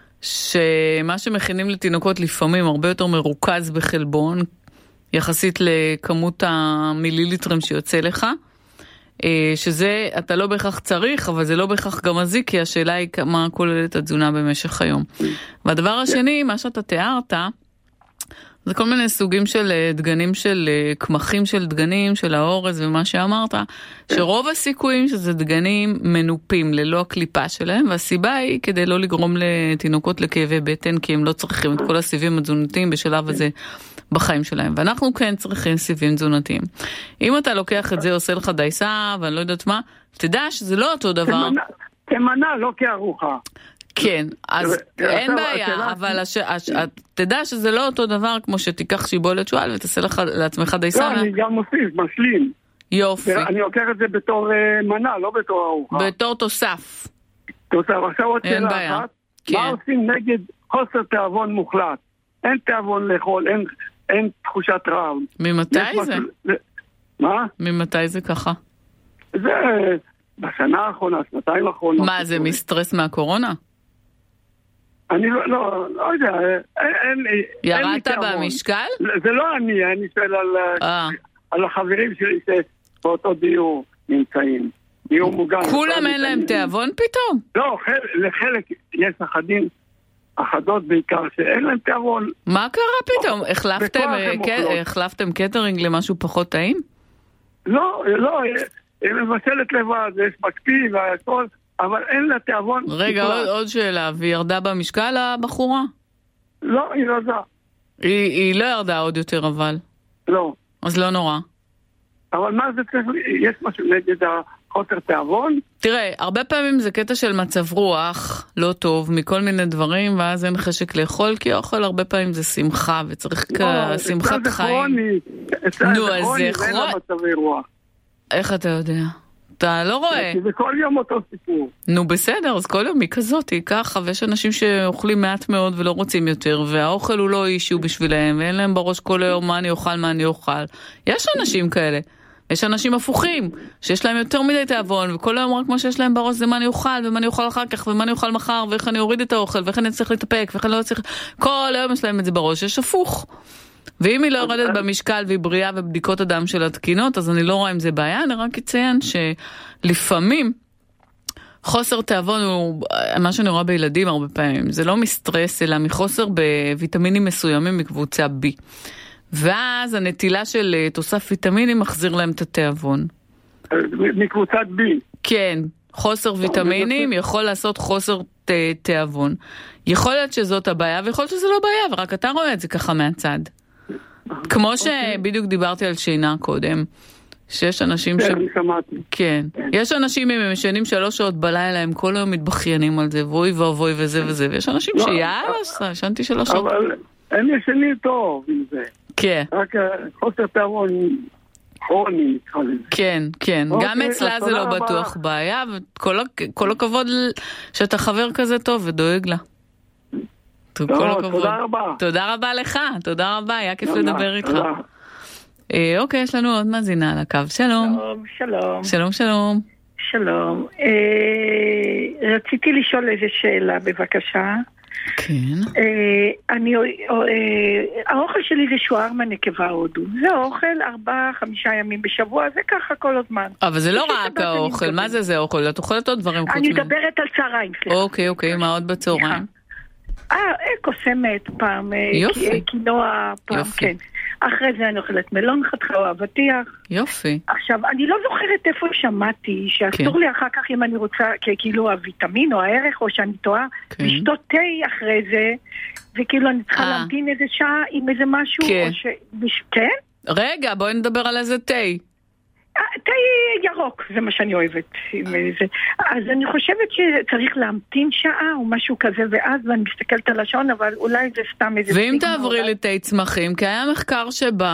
שמה שמכינים לתינוקות לפעמים הרבה יותר מרוכז בחלבון, יחסית לכמות המיליליטרים שיוצא לך, שזה אתה לא בהכרח צריך, אבל זה לא בהכרח גם מזיק, כי השאלה היא מה כוללת התזונה במשך היום. והדבר השני, מה שאתה תיארת, זה כל מיני סוגים של דגנים, של קמחים של דגנים, של האורז ומה שאמרת, שרוב הסיכויים שזה דגנים מנופים ללא הקליפה שלהם, והסיבה היא כדי לא לגרום לתינוקות לכאבי בטן, כי הם לא צריכים את כל הסיבים התזונתיים בשלב הזה בחיים שלהם. ואנחנו כן צריכים סיבים תזונתיים. אם אתה לוקח את זה, עושה לך דייסה, ואני לא יודעת מה, תדע שזה לא אותו דבר. כמנה, לא כארוחה. כן, אז אין בעיה, אבל תדע שזה לא אותו דבר כמו שתיקח שיבולת שואל ותעשה לעצמך דייסה. לא, אני גם מוסיף, משלים. יופי. אני לוקח את זה בתור מנה, לא בתור ארוחה. בתור תוסף. עכשיו עוד שאלה אחת. מה עושים נגד חוסר תיאבון מוחלט? אין תיאבון לאכול, אין תחושת רעב. ממתי זה? מה? ממתי זה ככה? זה בשנה האחרונה, 2 האחרונות. מה, זה מסטרס מהקורונה? אני לא יודע, ירדת במשקל? זה לא אני שואל על החברים שלי שבאותו דיור נמצאים. דיור מוגן. כולם אין להם תיאבון פתאום? לא, לחלק יש אחדות בעיקר שאין להם תיאבון. מה קרה פתאום? החלפתם קטרינג למשהו פחות טעים? לא, היא מבשלת לבד, יש מקפיא והכל, אבל אין לה תיאבון. רגע, עוד שאלה, והיא ירדה במשקל הבחורה? לא, היא ירדה. היא לא ירדה עוד יותר אבל? לא. אז לא נורא. אבל מה זה צריך, יש משהו נגד החוסר תיאבון? תראה, הרבה פעמים זה קטע של מצב רוח, לא טוב, מכל מיני דברים, ואז אין חשק לאכול, כי אוכל הרבה פעמים זה שמחה, וצריך שמחת חיים. נו, אז זה כרוני. איך אתה יודע? אתה לא רואה. זה כל יום אותו סיפור. נו בסדר, אז כל יום היא כזאת, היא ככה, ויש אנשים שאוכלים מעט מאוד ולא רוצים יותר, והאוכל הוא לא אישיו בשבילהם, ואין להם בראש כל היום מה אני אוכל. יש אנשים כאלה. יש אנשים הפוכים, שיש להם יותר מדי תיאבון, וכל היום רק מה שיש להם בראש זה מה אני אוכל, ומה אני אוכל אחר כך, ומה אני אוכל מחר, ואיך אני אוריד את האוכל, ואיך אני צריך להתאפק, ואיך אני לא צריך... כל היום יש להם את זה בראש, יש הפוך. ואם היא לא יורדת במשקל והיא בריאה ובדיקות הדם של התקינות, אז אני לא רואה אם זה בעיה, אני רק אציין שלפעמים חוסר תיאבון הוא מה שאני רואה בילדים הרבה פעמים, זה לא מסטרס, אלא מחוסר בוויטמינים מסוימים מקבוצה B. ואז הנטילה של תוסף ויטמינים מחזיר להם את התיאבון. מקבוצת B. כן, חוסר ויטמינים יכול לעשות חוסר תיאבון. יכול להיות שזאת הבעיה, ויכול להיות שזה לא בעיה, ורק אתה רואה את זה ככה מהצד. כמו שבדיוק דיברתי על שינה קודם, שיש אנשים כן, יש אנשים אם הם ישנים 3 שעות בלילה, הם כל היום מתבחיינים על זה, ואוי ואבוי וזה וזה, ויש אנשים שיאללה, ישנתי 3 שעות. אבל הם ישנים טוב עם זה. כן. רק חוסר תיאבון כרוני. כן, כן. גם אצלה זה לא בטוח בעיה, וכל הכבוד שאתה חבר כזה טוב ודואג לה. תודה רבה. תודה רבה לך, תודה רבה, היה כיף לדבר איתך. אוקיי, יש לנו עוד מאזינה על הקו. שלום. שלום. שלום, שלום. שלום. רציתי לשאול איזה שאלה, בבקשה. כן. האוכל שלי זה שוארמה נקבה הודו. זה אוכל 4-5 ימים בשבוע, זה ככה כל הזמן. אבל זה לא רק האוכל, מה זה אוכל? את אוכלת עוד דברים חוץ? אני מדברת על צהריים, סליחה. אוקיי, מה עוד בצהריים? קוסמת פעם, קינוע פעם, כן. אחרי זה אני אוכלת מלון חתכה, אבטיח. יופי. עכשיו, אני לא זוכרת איפה שמעתי, שאסור לי אחר כך אם אני רוצה, כאילו הוויטמין או הערך, או שאני טועה, לשתות תה אחרי זה, וכאילו אני צריכה להמתין איזה שעה עם איזה משהו, כן? רגע, בואי נדבר על איזה תה. תה ירוק, זה מה שאני אוהבת. אז אני חושבת שצריך להמתין שעה או משהו כזה, ואז אני מסתכלת על השעון, אבל אולי זה סתם איזה... ואם תעברי לתה צמחים, כי היה מחקר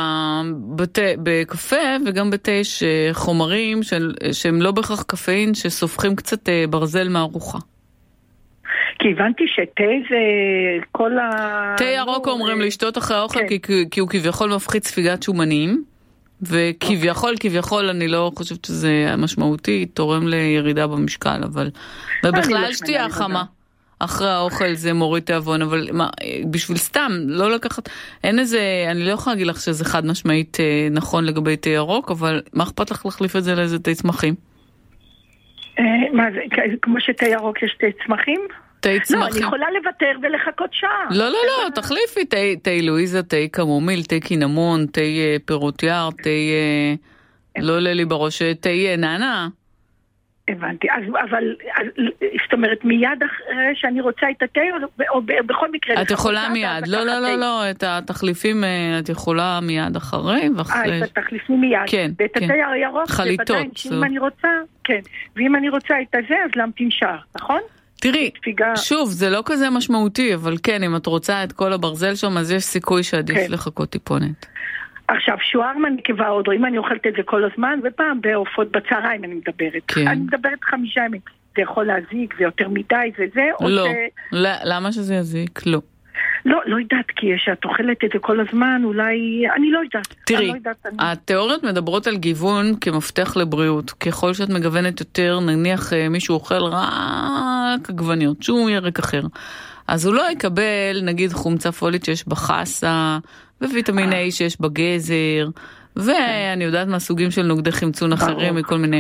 בקפה וגם בתה יש חומרים שהם לא בהכרח קפאין, שסופחים קצת ברזל מהארוחה. כי הבנתי שתה זה כל תה ירוק אומרים לשתות אחרי האוכל, כי הוא כביכול מפחית ספיגת שומנים, וכביכול אני לא חושבת שזה משמעותי, תורם לירידה במשקל, אבל ובכלל שתייה חמה אחרי האוכל זה מוריד תיאבון, אבל בשביל סתם לא לקחת, אין איזה, אני לא יכולה להגיד לך שזה חד משמעית נכון לגבי תה ירוק, אבל מה אכפת לך להחליף את זה לאיזה תה צמחים? מה זה, כמו שתה ירוק יש תה צמחים? לא, אני יכולה לוותר ולחכות שעה. לא, תחליפי תה לואיזה, תה קמומיל, תה קינמון, תה פירות יער, תה לא לילי בראש, תה נענה. הבנתי, אבל זאת אומרת מיד אחרי שאני רוצה את התה או בכל מקרה? את יכולה מיד, לא, את התחליפים את יכולה מיד אחרי ואחרי. את התחליפים מיד, ואת התה הירוק, חליטות. שאם אני רוצה, כן, ואם אני רוצה את הזה אז להמתין שעה, נכון? תראי, שוב, זה לא כזה משמעותי, אבל כן, אם את רוצה את כל הברזל שם, אז יש סיכוי שעדיף לחכות טיפונת. עכשיו, שוארמה נקבה הודו, אם אני אוכלת את זה כל הזמן, ופעם בעופות בצהריים אני מדברת. אני מדברת 5 ימים. זה יכול להזיק, זה יותר מדי, זה, לא, למה שזה יזיק? לא. לא יודעת, כי שאת אוכלת את זה כל הזמן, אולי, אני לא יודעת. תראי, התיאוריות מדברות על גיוון כמפתח לבריאות. ככל שאת מגוונת יותר, נניח מישהו אוכל רק עגבניות, שום ירק אחר. אז הוא לא יקבל, נגיד, חומצה פולית שיש בחסה, וויטמין A שיש בגזר, ואני יודעת מהסוגים של נוגדי חמצון אחרים מכל מיני.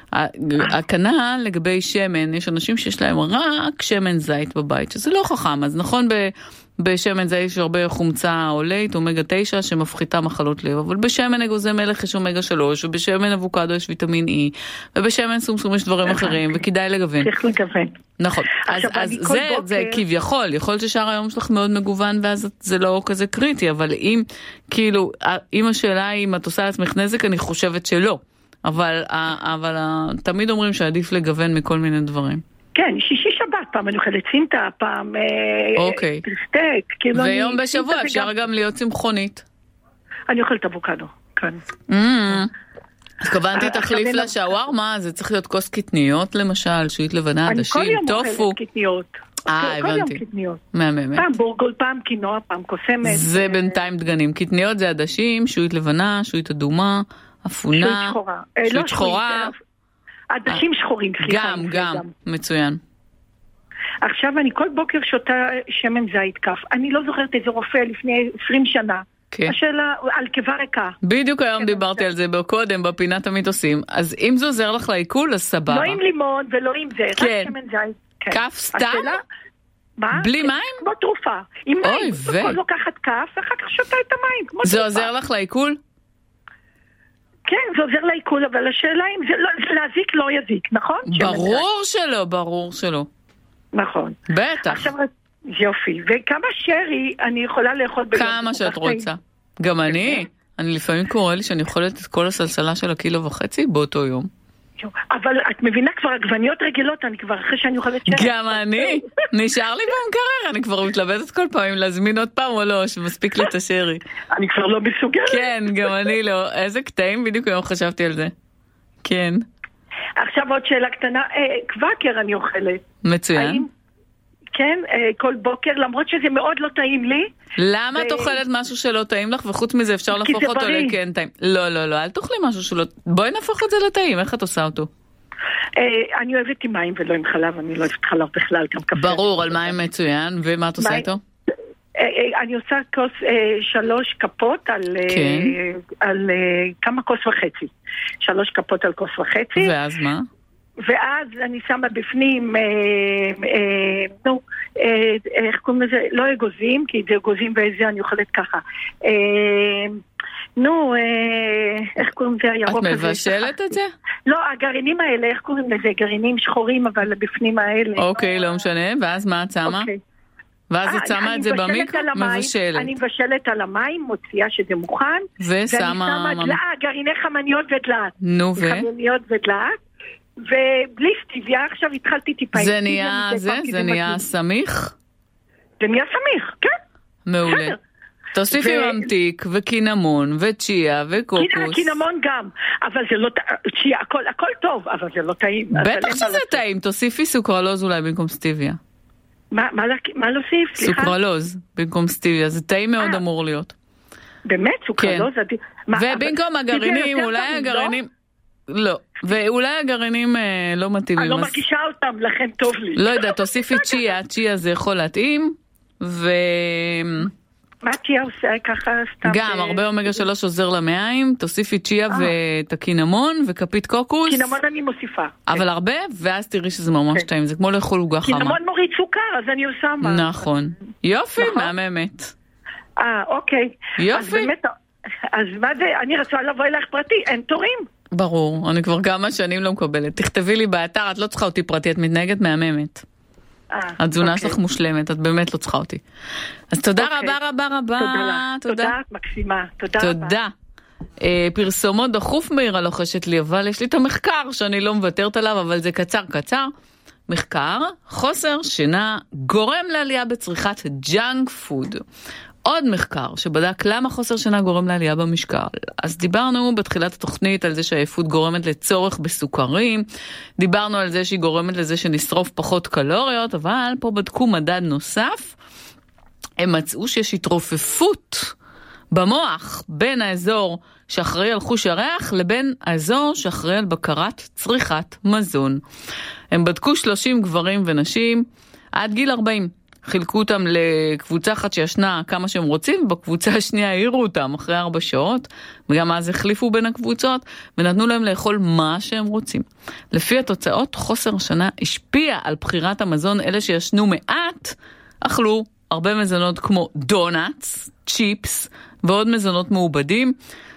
הכנ"ל לגבי שמן, יש אנשים שיש להם רק שמן זית בבית, שזה לא חכם, אז נכון בשמן זית יש הרבה חומצה עולית, אומגה 9 שמפחיתה מחלות לב, אבל בשמן אגוזי מלך יש אומגה 3, ובשמן אבוקדו יש ויטמין E, ובשמן סומסום יש דברים אחרים, וכדאי לגוון. צריך לגוון. נכון, אז זה כביכול, יכול ששאר היום שלך מאוד מגוון, ואז זה לא כזה קריטי, אבל אם השאלה היא אם את עושה לעצמך נזק, אני חושבת שלא, אבל תמיד אומרים שעדיף לגוון מכל מיני דברים. כן, שישי שבת, פעם אני אוכלת סינטה, פעם פרסטק. ויום בשבוע אפשר גם להיות צמחונית. אני אוכלת אבוקדו, כאן. אז כוונתי תחליף לשווארמה, זה צריך להיות כוס קטניות למשל, שועית לבנה, עדשים, טופו. אני כל יום אוכלת קטניות. הבנתי. מהממת. פעם בורגול, פעם קינוע, פעם קוסמת. זה בינתיים דגנים. קטניות זה עדשים, שועית לבנה, שועית אדומה, אפונה. שועית שחורה. עדשים שחורים, סליחה. גם, מצוין. עכשיו אני כל בוקר שותה שמן זית כף. אני לא זוכרת איזה רופא לפני 20 שנה. השאלה על קיבה ריקה. בדיוק היום דיברתי על זה קודם, בפינת המיתוסים. אז אם זה עוזר לך לעיכול, אז סבבה. לא עם לימון ולא עם זה, רק שמן זית. כף סתם? בלי מים? כמו תרופה. עם מים. בכל לוקחת כף, ואחר כך שותה את המים. זה עוזר לך לעיכול? כן, זה עוזר לעיכול, אבל השאלה אם זה להזיק לא יזיק, נכון? ברור שלא, ברור שלא. נכון. בטח. עכשיו, יופי. וכמה שרי אני יכולה לאכול ביום? כמה שאת רוצה. גם אני לפעמים קורא לי שאני אוכלת את כל הסלסלה של 1.5 קילו באותו יום. אבל את מבינה כבר עגבניות רגילות, אני כבר אחרי שאני אוכלת שרי. גם אני. נשאר לי במקרר, אני כבר מתלבטת כל פעם אם להזמין עוד פעם או לא, שמספיק לי את השרי. אני כבר לא מסוגלת. כן, גם אני לא. איזה קטעים, בדיוק היום חשבתי על זה. כן. עכשיו עוד שאלה קטנה, קוואקר אני אוכלת. מצוין. כן, כל בוקר, למרות שזה מאוד לא טעים לי. למה את אוכלת משהו שלא טעים לך, וחוץ מזה אפשר להפוך אותו לכן טעים? לא, לא, לא, אל תאכלי משהו שלא... בואי נהפוך את זה לטעים, איך את עושה אותו? אני אוהבת עם מים ולא עם חלב, אני לא אוהבת חלב בכלל, גם קפה. ברור, על מים מצוין, ומה את עושה איתו? אני עושה 3 כפות על כמה 1.5 כוס. 3 כפות על 1.5 כוס. ואז מה? ואז אני שמה בפנים, איך קוראים לזה? לא אגוזים, כי זה אגוזים ואיזה אני אוכלת ככה. איך קוראים לזה הירוק הזה? את מבשלת את זה? לא, הגרעינים האלה, איך קוראים לזה? גרעינים שחורים, אבל בפנים האלה. אוקיי, לא משנה, ואז מה את שמה? ואז את שמה את זה במיקרו? מבשלת. אני מבשלת על המים, מוציאה שזה מוכן. ושמה... גרעיני חמניות ודלעת. נו ו? חמניות ודלעת. ובלי סטיביה, עכשיו התחלתי טיפה. זה נהיה זה נהיה סמיך? זה נהיה סמיך, כן. מעולה. תוסיפי ממתיק וקינמון וצ'יה וקוקוס. קינמון גם, אבל זה לא, צ'יה, הכל טוב, אבל זה לא טעים. בטח שזה טעים, תוסיפי סוכרלוז אולי במקום סטיביה. מה להוסיף? סוכרלוז במקום סטיביה, זה טעים מאוד אמור להיות. באמת? סוכרלוז? ובמקום הגרעינים, אולי הגרעינים... לא, ואולי הגרעינים לא מתאימים. אני לא מרגישה אותם, לכן טוב לי. לא יודע, תוסיפי צ'יה, צ'יה זה יכול להתאים, מה צ'יה עושה ככה סתם? גם, הרבה אומגה 3 עוזר למעיים, תוסיפי צ'יה ואת הקינמון וכפית קוקוס. קינמון אני מוסיפה. אבל הרבה, ואז תראי שזה ממש טעים, זה כמו לאכול עוגה חמה. קינמון מוריד סוכר, אז אני עושה מה. נכון. יופי, מהממת. אוקיי. יופי. אז מה זה, אני רצה לבוא אלייך פרטי, אין תורים. ברור, אני כבר כמה שנים לא מקבלת. תכתבי לי באתר, את לא צריכה אותי פרטי, את מתנהגת מהממת. התזונה שלך מושלמת, את באמת לא צריכה אותי. אז תודה רבה רבה רבה. תודה, מקסימה. תודה. פרסומות דחוף מהירה לוחשת לי, אבל יש לי את המחקר שאני לא מוותרת עליו, אבל זה קצר. מחקר, חוסר שינה גורם לעלייה בצריכת ג'אנק פוד. עוד מחקר שבדק למה חוסר שינה גורם לעלייה במשקל. אז דיברנו בתחילת התוכנית על זה שהעייפות גורמת לצורך בסוכרים, דיברנו על זה שהיא גורמת לזה שנשרוף פחות קלוריות, אבל פה בדקו מדד נוסף, הם מצאו שיש התרופפות במוח בין האזור שאחראי על חוש הריח לבין האזור שאחראי על בקרת צריכת מזון. הם בדקו 30 גברים ונשים עד גיל 40. חילקו אותם לקבוצה אחת שישנה כמה שהם רוצים, ובקבוצה השנייה העירו אותם אחרי 4 שעות, וגם אז החליפו בין הקבוצות, ונתנו להם לאכול מה שהם רוצים. לפי התוצאות, חוסר שינה השפיע על בחירת המזון. אלה שישנו מעט, אכלו הרבה מזונות כמו דונאטס, צ'יפס, ועוד מזונות מעובדים,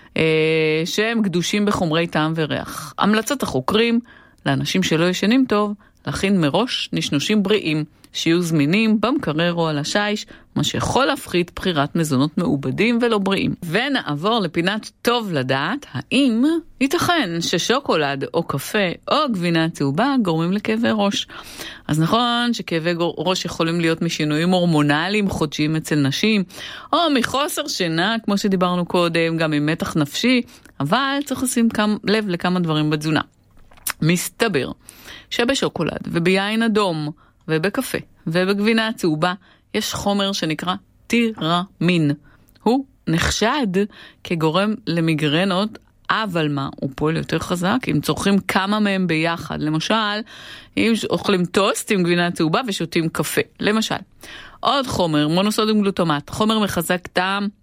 שהם גדושים בחומרי טעם וריח. המלצת החוקרים, לאנשים שלא ישנים טוב, להכין מראש נשנושים בריאים, שיהיו זמינים במקרר או על השיש, מה שיכול להפחית בחירת מזונות מעובדים ולא בריאים. ונעבור לפינת טוב לדעת, האם ייתכן ששוקולד או קפה או גבינה צהובה גורמים לכאבי ראש. אז נכון שכאבי ראש יכולים להיות משינויים הורמונליים חודשיים אצל נשים, או מחוסר שינה, כמו שדיברנו קודם, גם ממתח נפשי, אבל צריך לשים לב לכמה דברים בתזונה. מסתבר שבשוקולד וביין אדום ובקפה ובגבינה הצהובה יש חומר שנקרא טירמין. הוא נחשד כגורם למיגרנות, אבל מה? הוא פועל יותר חזק אם צורכים כמה מהם ביחד. למשל, אם אוכלים טוסט עם גבינה צהובה ושותים קפה. למשל, עוד חומר, מונוסודיום גלוטמט, חומר מחזק טעם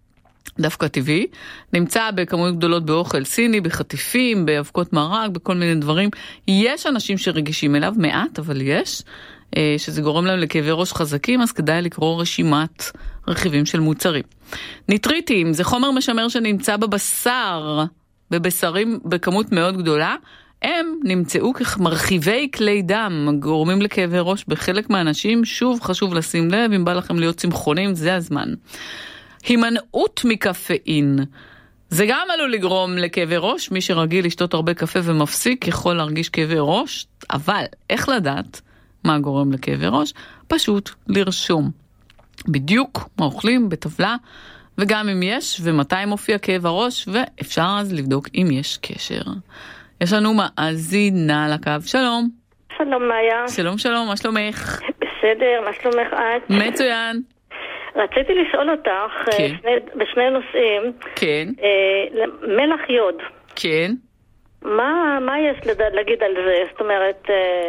דווקא טבעי, נמצא בכמויות גדולות באוכל סיני, בחטיפים, באבקות מרק, בכל מיני דברים. יש אנשים שרגישים אליו, מעט, אבל יש, שזה גורם להם לכאבי ראש חזקים, אז כדאי לקרוא רשימת רכיבים של מוצרים. ניטריטים, זה חומר משמר שנמצא בבשר, בבשרים בכמות מאוד גדולה, הם נמצאו כמרחיבי כלי דם, גורמים לכאבי ראש בחלק מהאנשים. שוב חשוב לשים לב, אם בא לכם להיות צמחונים, זה הזמן. הימנעות מקפאין, זה גם עלול לגרום לכאבי ראש. מי שרגיל לשתות הרבה קפה ומפסיק יכול להרגיש כאבי ראש, אבל איך לדעת מה גורם לכאבי ראש? פשוט לרשום בדיוק מה אוכלים בטבלה, וגם אם יש ומתי מופיע כאב הראש, ואפשר אז לבדוק אם יש קשר. יש לנו מאזינה על הקו. שלום. שלום מאיה. שלום שלום, מה שלומך? בסדר, מה שלומך את? מצוין. רציתי לשאול אותך בשני נושאים. כן. מלח יוד. כן. מה יש להגיד על זה? זאת אומרת...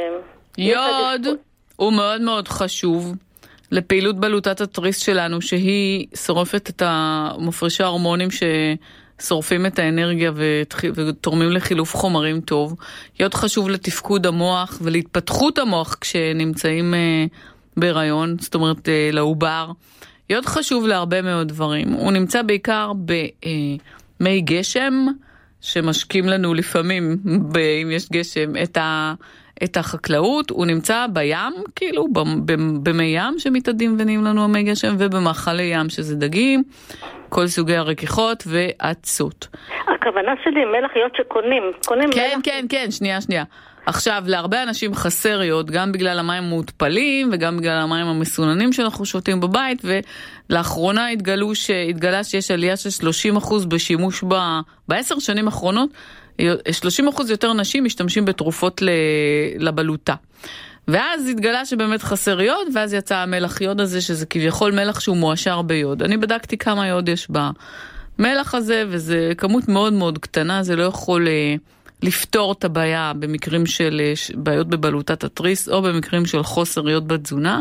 יוד הוא מאוד מאוד חשוב לפעילות בלוטת התריס שלנו, שהיא שורפת מפרישה הורמונים ששורפים את האנרגיה ותורמים לחילוף חומרים טוב. יוד חשוב לתפקוד המוח ולהתפתחות המוח כשנמצאים בהיריון, זאת אומרת לעובר. יוד חשוב להרבה מאוד דברים. הוא נמצא בעיקר במי גשם, שמשקים לנו לפעמים, אם יש גשם, את החקלאות. הוא נמצא בים, כאילו במי ים שמתעדים ונעים לנו המי גשם, ובמאכלי ים שזה דגים, כל סוגי הרכיכות ועצות. הכוונה שלי מלח יוד שקונים. כן, שנייה. עכשיו, להרבה אנשים חסר יוד, גם בגלל המים המותפלים, וגם בגלל המים המסוננים שאנחנו שותים בבית, ולאחרונה התגלה שיש עלייה של 30% בשימוש ב10 שנים האחרונות, 30% יותר נשים משתמשים בתרופות לבלוטה. ואז התגלה שבאמת חסר יוד, ואז יצא המלח יוד הזה, שזה כביכול מלח שהוא מואשר ביוד. אני בדקתי כמה יוד יש במלח הזה, וזה כמות מאוד מאוד קטנה, זה לא יכול לפתור את הבעיה במקרים של בעיות בבלוטת התריס, או במקרים של חוסר יוד בתזונה.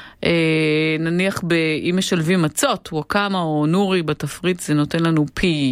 נניח אם משלבים מצות, וואקמה או נורי בתפריט, זה נותן לנו פי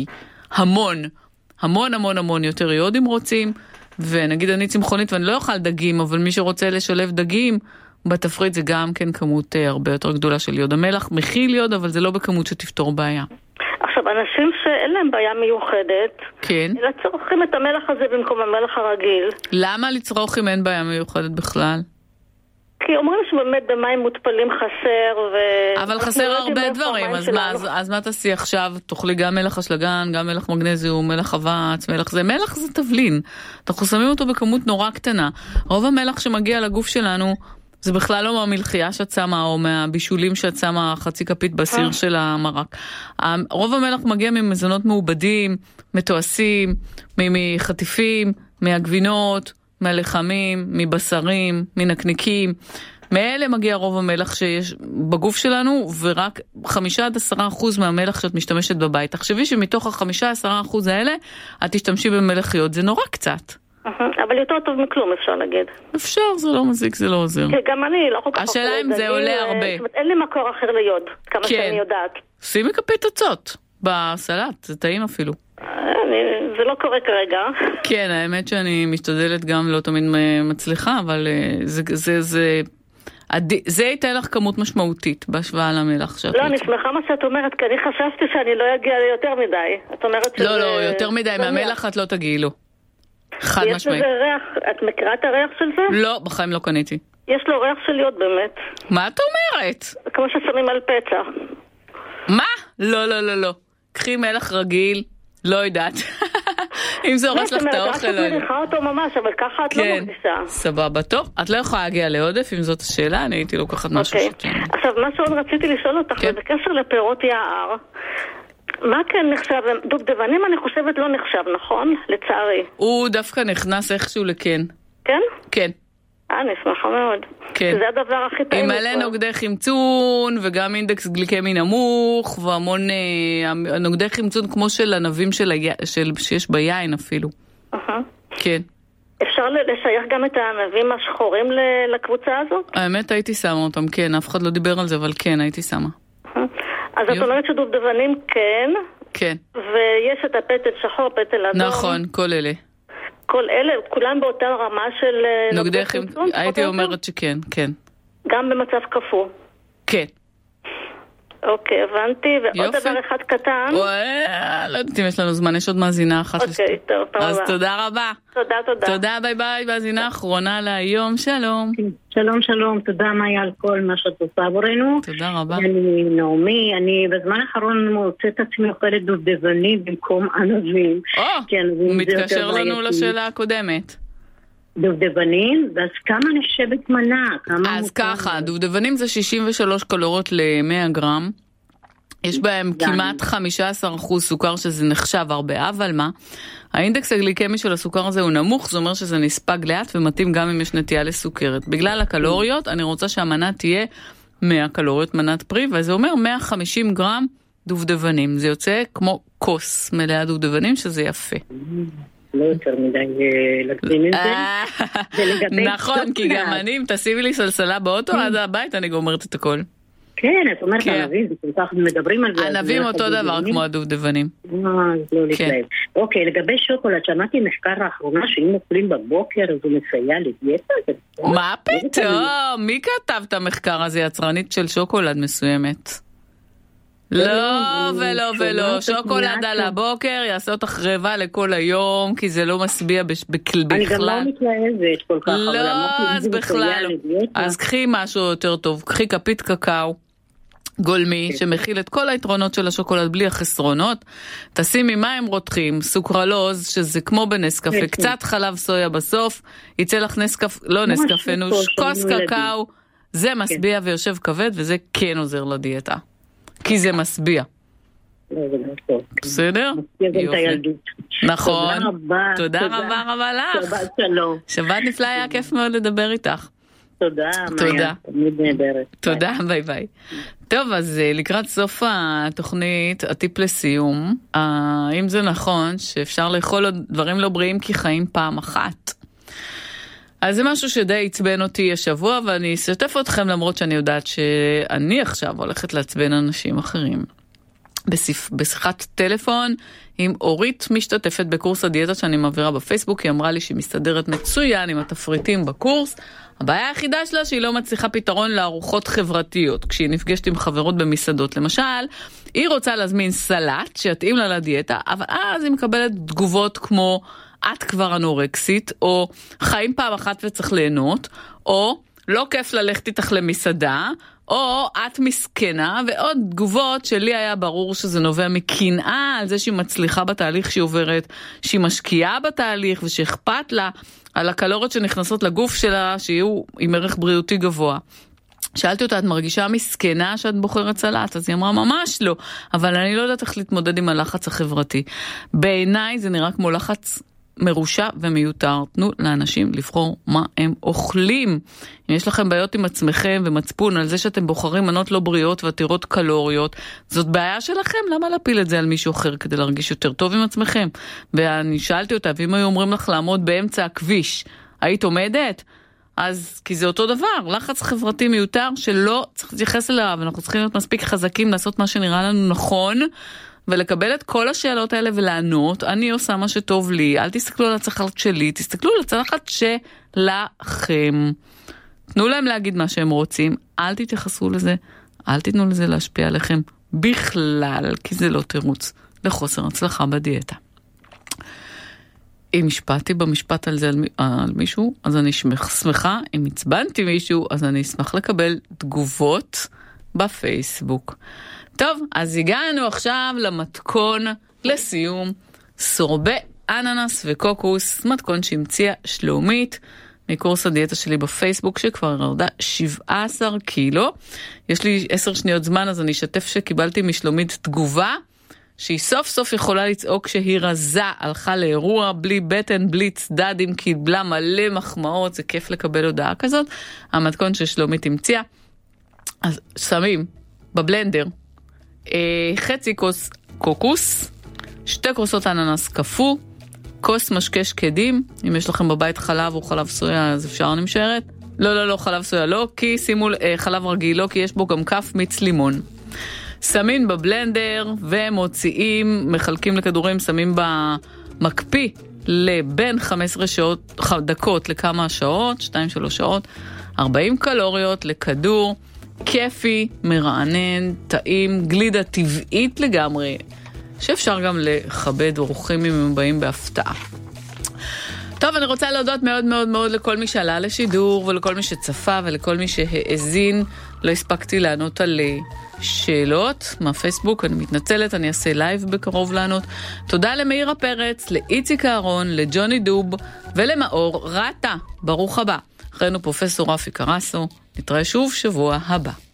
המון יותר יוד אם רוצים. ונגיד אני צמחונית ואני לא אוכל דגים, אבל מי שרוצה לשלב דגים בתפריט זה גם כן כמות הרבה יותר גדולה של יוד. המלח מכיל יוד, אבל זה לא בכמות שתפתור בעיה. עכשיו, אנשים שאין להם בעיה מיוחדת, כן. אלא צורכים את המלח הזה במקום המלח הרגיל. למה לצרוך אם אין בעיה מיוחדת בכלל? כי אומרים שבאמת במים מותפלים חסר אבל חסר הרבה דברים, אז מה תעשי עכשיו? תאכלי גם מלח אשלגן, גם מלח מגנזיום, מלח אבץ, מלח זה תבלין. אנחנו שמים אותו בכמות נורא קטנה. רוב המלח שמגיע לגוף שלנו, זה בכלל לא מהמלחייה שאת שמה, או מהבישולים שאת שמה חצי כפית בסיר של המרק. רוב המלח מגיע ממזונות מעובדים, מתועשים, מחטיפים, מהגבינות, מהלחמים, מבשרים, מנקניקים. מאלה מגיע רוב המלח שיש בגוף שלנו, ורק 5-10% מהמלח שאת משתמשת בבית. תחשבי שמתוך 5-10% האלה, את תשתמשי במלח יוד. זה נורא קצת. אבל יותר טוב מכלום, אפשר להגיד. אפשר, זה לא מזיק, זה לא עוזר. גם אני לא כל כך... השאלה אם זה עולה הרבה. אין לי מקור אחר ליוד, כמה שאני יודעת. שימי כפית תוצות בסלט, זה טעים אפילו. זה לא קורה כרגע. כן, האמת שאני משתדלת גם לא תמיד מצליחה, אבל זה ייתן לך כמות משמעותית בהשוואה למלח שאת לא, אני שמחה מה שאת אומרת, כי אני חשבתי שאני לא אגיע ליותר מדי. את אומרת שזה... לא, יותר מדי, מהמלח את לא תגיעי לו. חד משמעית. יש לזה ריח, את מכירה את הריח של זה? לא, בחיים לא קניתי. יש לו ריח של יוד באמת. מה את אומרת? כמו ששמים על פצע. מה? לא. קחי מלח רגיל, לא יודעת. אם זה הורס לך את האוכל. את מריחה אותו ממש, אבל ככה את לא מרגישה. סבבה, טוב. את לא יכולה להגיע לעודף, אם זאת השאלה, אני הייתי לוקחת משהו שתיים. עכשיו, מה שעוד רציתי לשאול אותך, בקשר לפירות יער, מה כן נחשב? דובדבנים אני חושבת לא נחשב, נכון? לצערי. הוא דווקא נכנס איכשהו לכן. כן? כן. אני שמחה מאוד. כן. זה הדבר הכי טעים. עם מלא נוגדי חמצון, וגם אינדקס גליקמי נמוך, והמון נוגדי חמצון כמו של ענבים שיש ביין אפילו. כן. אפשר לשייך גם את הענבים השחורים לקבוצה הזאת? האמת הייתי שמה אותם, כן. אף אחד לא דיבר על זה, אבל כן, הייתי שמה. אז את אומרת שדובדבנים כן. כן. ויש את הפטל שחור, פטל אדום. נכון, כל אלה. כל אלה, כולם באותה רמה של נוגדי חמצון? הייתי אומרת שכן, כן. גם במצב קפוא. כן. אוקיי, הבנתי. ועוד דבר אחד קטן. לא יודעת אם יש לנו זמן, יש עוד מאזינה אחת. אוקיי, טוב, פעם אז תודה רבה. תודה. תודה, ביי ביי. מאזינה אחרונה להיום, שלום. שלום, תודה מאיה על כל מה שאת עושה עבורנו. תודה רבה. אני נעמי, אני בזמן האחרון מוצאת עצמי אוכלת דובדבנים במקום ענבים. מתקשר לנו לשאלה הקודמת. דובדבנים, ואז כמה נחשבת מנה? אז ככה, דובדבנים זה 63 קלוריות ל-100 גרם. יש בהם כמעט 15% סוכר, שזה נחשב הרבה, אבל מה? האינדקס הגליקמי של הסוכר הזה הוא נמוך, זה אומר שזה נספג לאט ומתאים גם אם יש נטייה לסוכרת. בגלל הקלוריות, אני רוצה שהמנה תהיה 100 קלוריות, מנת פרי, וזה אומר 150 גרם דובדבנים. זה יוצא כמו כוס מלאה דובדבנים, שזה יפה. לא יותר מדי להקדים את זה. נכון, כי גם אני, אם תשימי לי סלסלה באוטו, עד הבית אני גומרת את הכל. כן, את אומרת ענבים, זה כל כך מדברים על זה. ענבים אותו דבר כמו הדובדבנים. לא להתלהב. אוקיי, לגבי שוקולד, שמעתי מחקר האחרונה שאם אוכלים בבוקר אז הוא מסייע לדיאטה. מה פתאום? מי כתב את המחקר הזה? יצרנית של שוקולד מסוימת. לא ולא, שוקולד על הבוקר יעשה אותך רעבה לכל היום, כי זה לא משביע בכלל. אני גם לא מתלהבת כל כך. לא, אז בכלל. אז קחי משהו יותר טוב, קחי כפית קקאו גולמי, שמכיל את כל היתרונות של השוקולד בלי החסרונות, תשימי מים רותחים, סוכרלוז, שזה כמו בנסקפה, קצת חלב סויה בסוף, יצא לך נסקפה נוש, כוס קקאו, זה משביע ויושב כבד, וזה כן עוזר לדיאטה. כי זה משביע. בסדר? נכון. תודה רבה לך. שבת שלום. שבת נפלא, היה כיף מאוד לדבר איתך. תודה. תמיד נהדרת. תודה, ביי ביי. טוב, אז לקראת סוף התוכנית, הטיפ לסיום, האם זה נכון שאפשר לאכול דברים לא בריאים כי חיים פעם אחת? אז זה משהו שדי עצבן אותי השבוע, ואני אשתף אתכם למרות שאני יודעת שאני עכשיו הולכת לעצבן אנשים אחרים. בשיחת טלפון עם אורית משתתפת בקורס הדיאטה שאני מעבירה בפייסבוק, היא אמרה לי שהיא מסתדרת מצוין עם התפריטים בקורס, הבעיה היחידה שלה שהיא לא מצליחה פתרון לארוחות חברתיות, כשהיא נפגשת עם חברות במסעדות. למשל, היא רוצה להזמין סלט שיתאים לה לדיאטה, אבל אז היא מקבלת תגובות כמו את כבר אנורקסית, או חיים פעם אחת וצריך ליהנות, או לא כיף ללכת איתך למסעדה, או את מסכנה, ועוד תגובות שלי היה ברור שזה נובע מקנאה על זה שהיא מצליחה בתהליך שהיא עוברת, שהיא משקיעה בתהליך ושאכפת לה על הקלוריות שנכנסות לגוף שלה, שיהיו עם ערך בריאותי גבוה. שאלתי אותה, את מרגישה מסכנה שאת בוחרת סלט? אז היא אמרה, ממש לא, אבל אני לא יודעת איך להתמודד עם הלחץ החברתי. בעיניי זה נראה כמו לחץ מרושע ומיותר. תנו לאנשים לבחור מה הם אוכלים. אם יש לכם בעיות עם עצמכם ומצפון על זה שאתם בוחרים מנות לא בריאות ועתירות קלוריות, זאת בעיה שלכם. למה להפיל את זה על מישהו אחר כדי להרגיש יותר טוב עם עצמכם? ואני שאלתי אותה, ואם היו אומרים לך לעמוד באמצע הכביש, היית עומדת? אז כי זה אותו דבר, לחץ חברתי מיותר שלא צריך להתייחס אליו, אנחנו צריכים להיות מספיק חזקים לעשות מה שנראה לנו נכון, ולקבל את כל השאלות האלה ולענות, אני עושה מה שטוב לי, אל תסתכלו על הצלחת שלי, תסתכלו על הצלחת שלכם. תנו להם להגיד מה שהם רוצים, אל תתייחסו לזה, אל תיתנו לזה להשפיע עליכם בכלל, כי זה לא תירוץ לחוסר הצלחה בדיאטה. אם השפעתי במשפט על זה על מישהו, אז אני שמחה, אם הצבנתי מישהו, אז אני אשמח לקבל תגובות בפייסבוק. טוב, אז הגענו עכשיו למתכון לסיום, סורבה אננס וקוקוס, מתכון שהמציאה שלומית מקורס הדיאטה שלי בפייסבוק, שכבר ירדה 17 קילו. יש לי 10 שניות זמן, אז אני אשתף שקיבלתי משלומית תגובה, שהיא סוף סוף יכולה לצעוק שהיא רזה, הלכה לאירוע בלי בטן, בלי צדדים, קיבלה מלא מחמאות, זה כיף לקבל הודעה כזאת. המתכון ששלומית המציאה, אז שמים בבלנדר חצי כוס קוקוס, 2 כוסות אננס קפוא, כוס משקה שקדים, אם יש לכם בבית חלב או חלב סויה אז אפשר נמשרת, לא, חלב סויה לא, כי שימו חלב רגיל לא, כי יש בו גם כף מיץ לימון. שמים בבלנדר ומוציאים, מחלקים לכדורים, שמים במקפיא לבין 15 דקות לכמה שעות, 2-3 שעות, 40 קלוריות לכדור, כיפי, מרענן, טעים, גלידה טבעית לגמרי, שאפשר גם לכבד אורחים אם הם באים בהפתעה. טוב, אני רוצה להודות מאוד מאוד מאוד לכל מי שעלה לשידור, ולכל מי שצפה, ולכל מי שהאזין. לא הספקתי לענות על שאלות מהפייסבוק, אני מתנצלת, אני אעשה לייב בקרוב לענות. תודה למאירה פרץ, לאיציק אהרון, לג'וני דוב, ולמאור רטה. ברוך הבא. אחרינו פרופסור רפי קרסו. נתראה שוב שבוע הבא.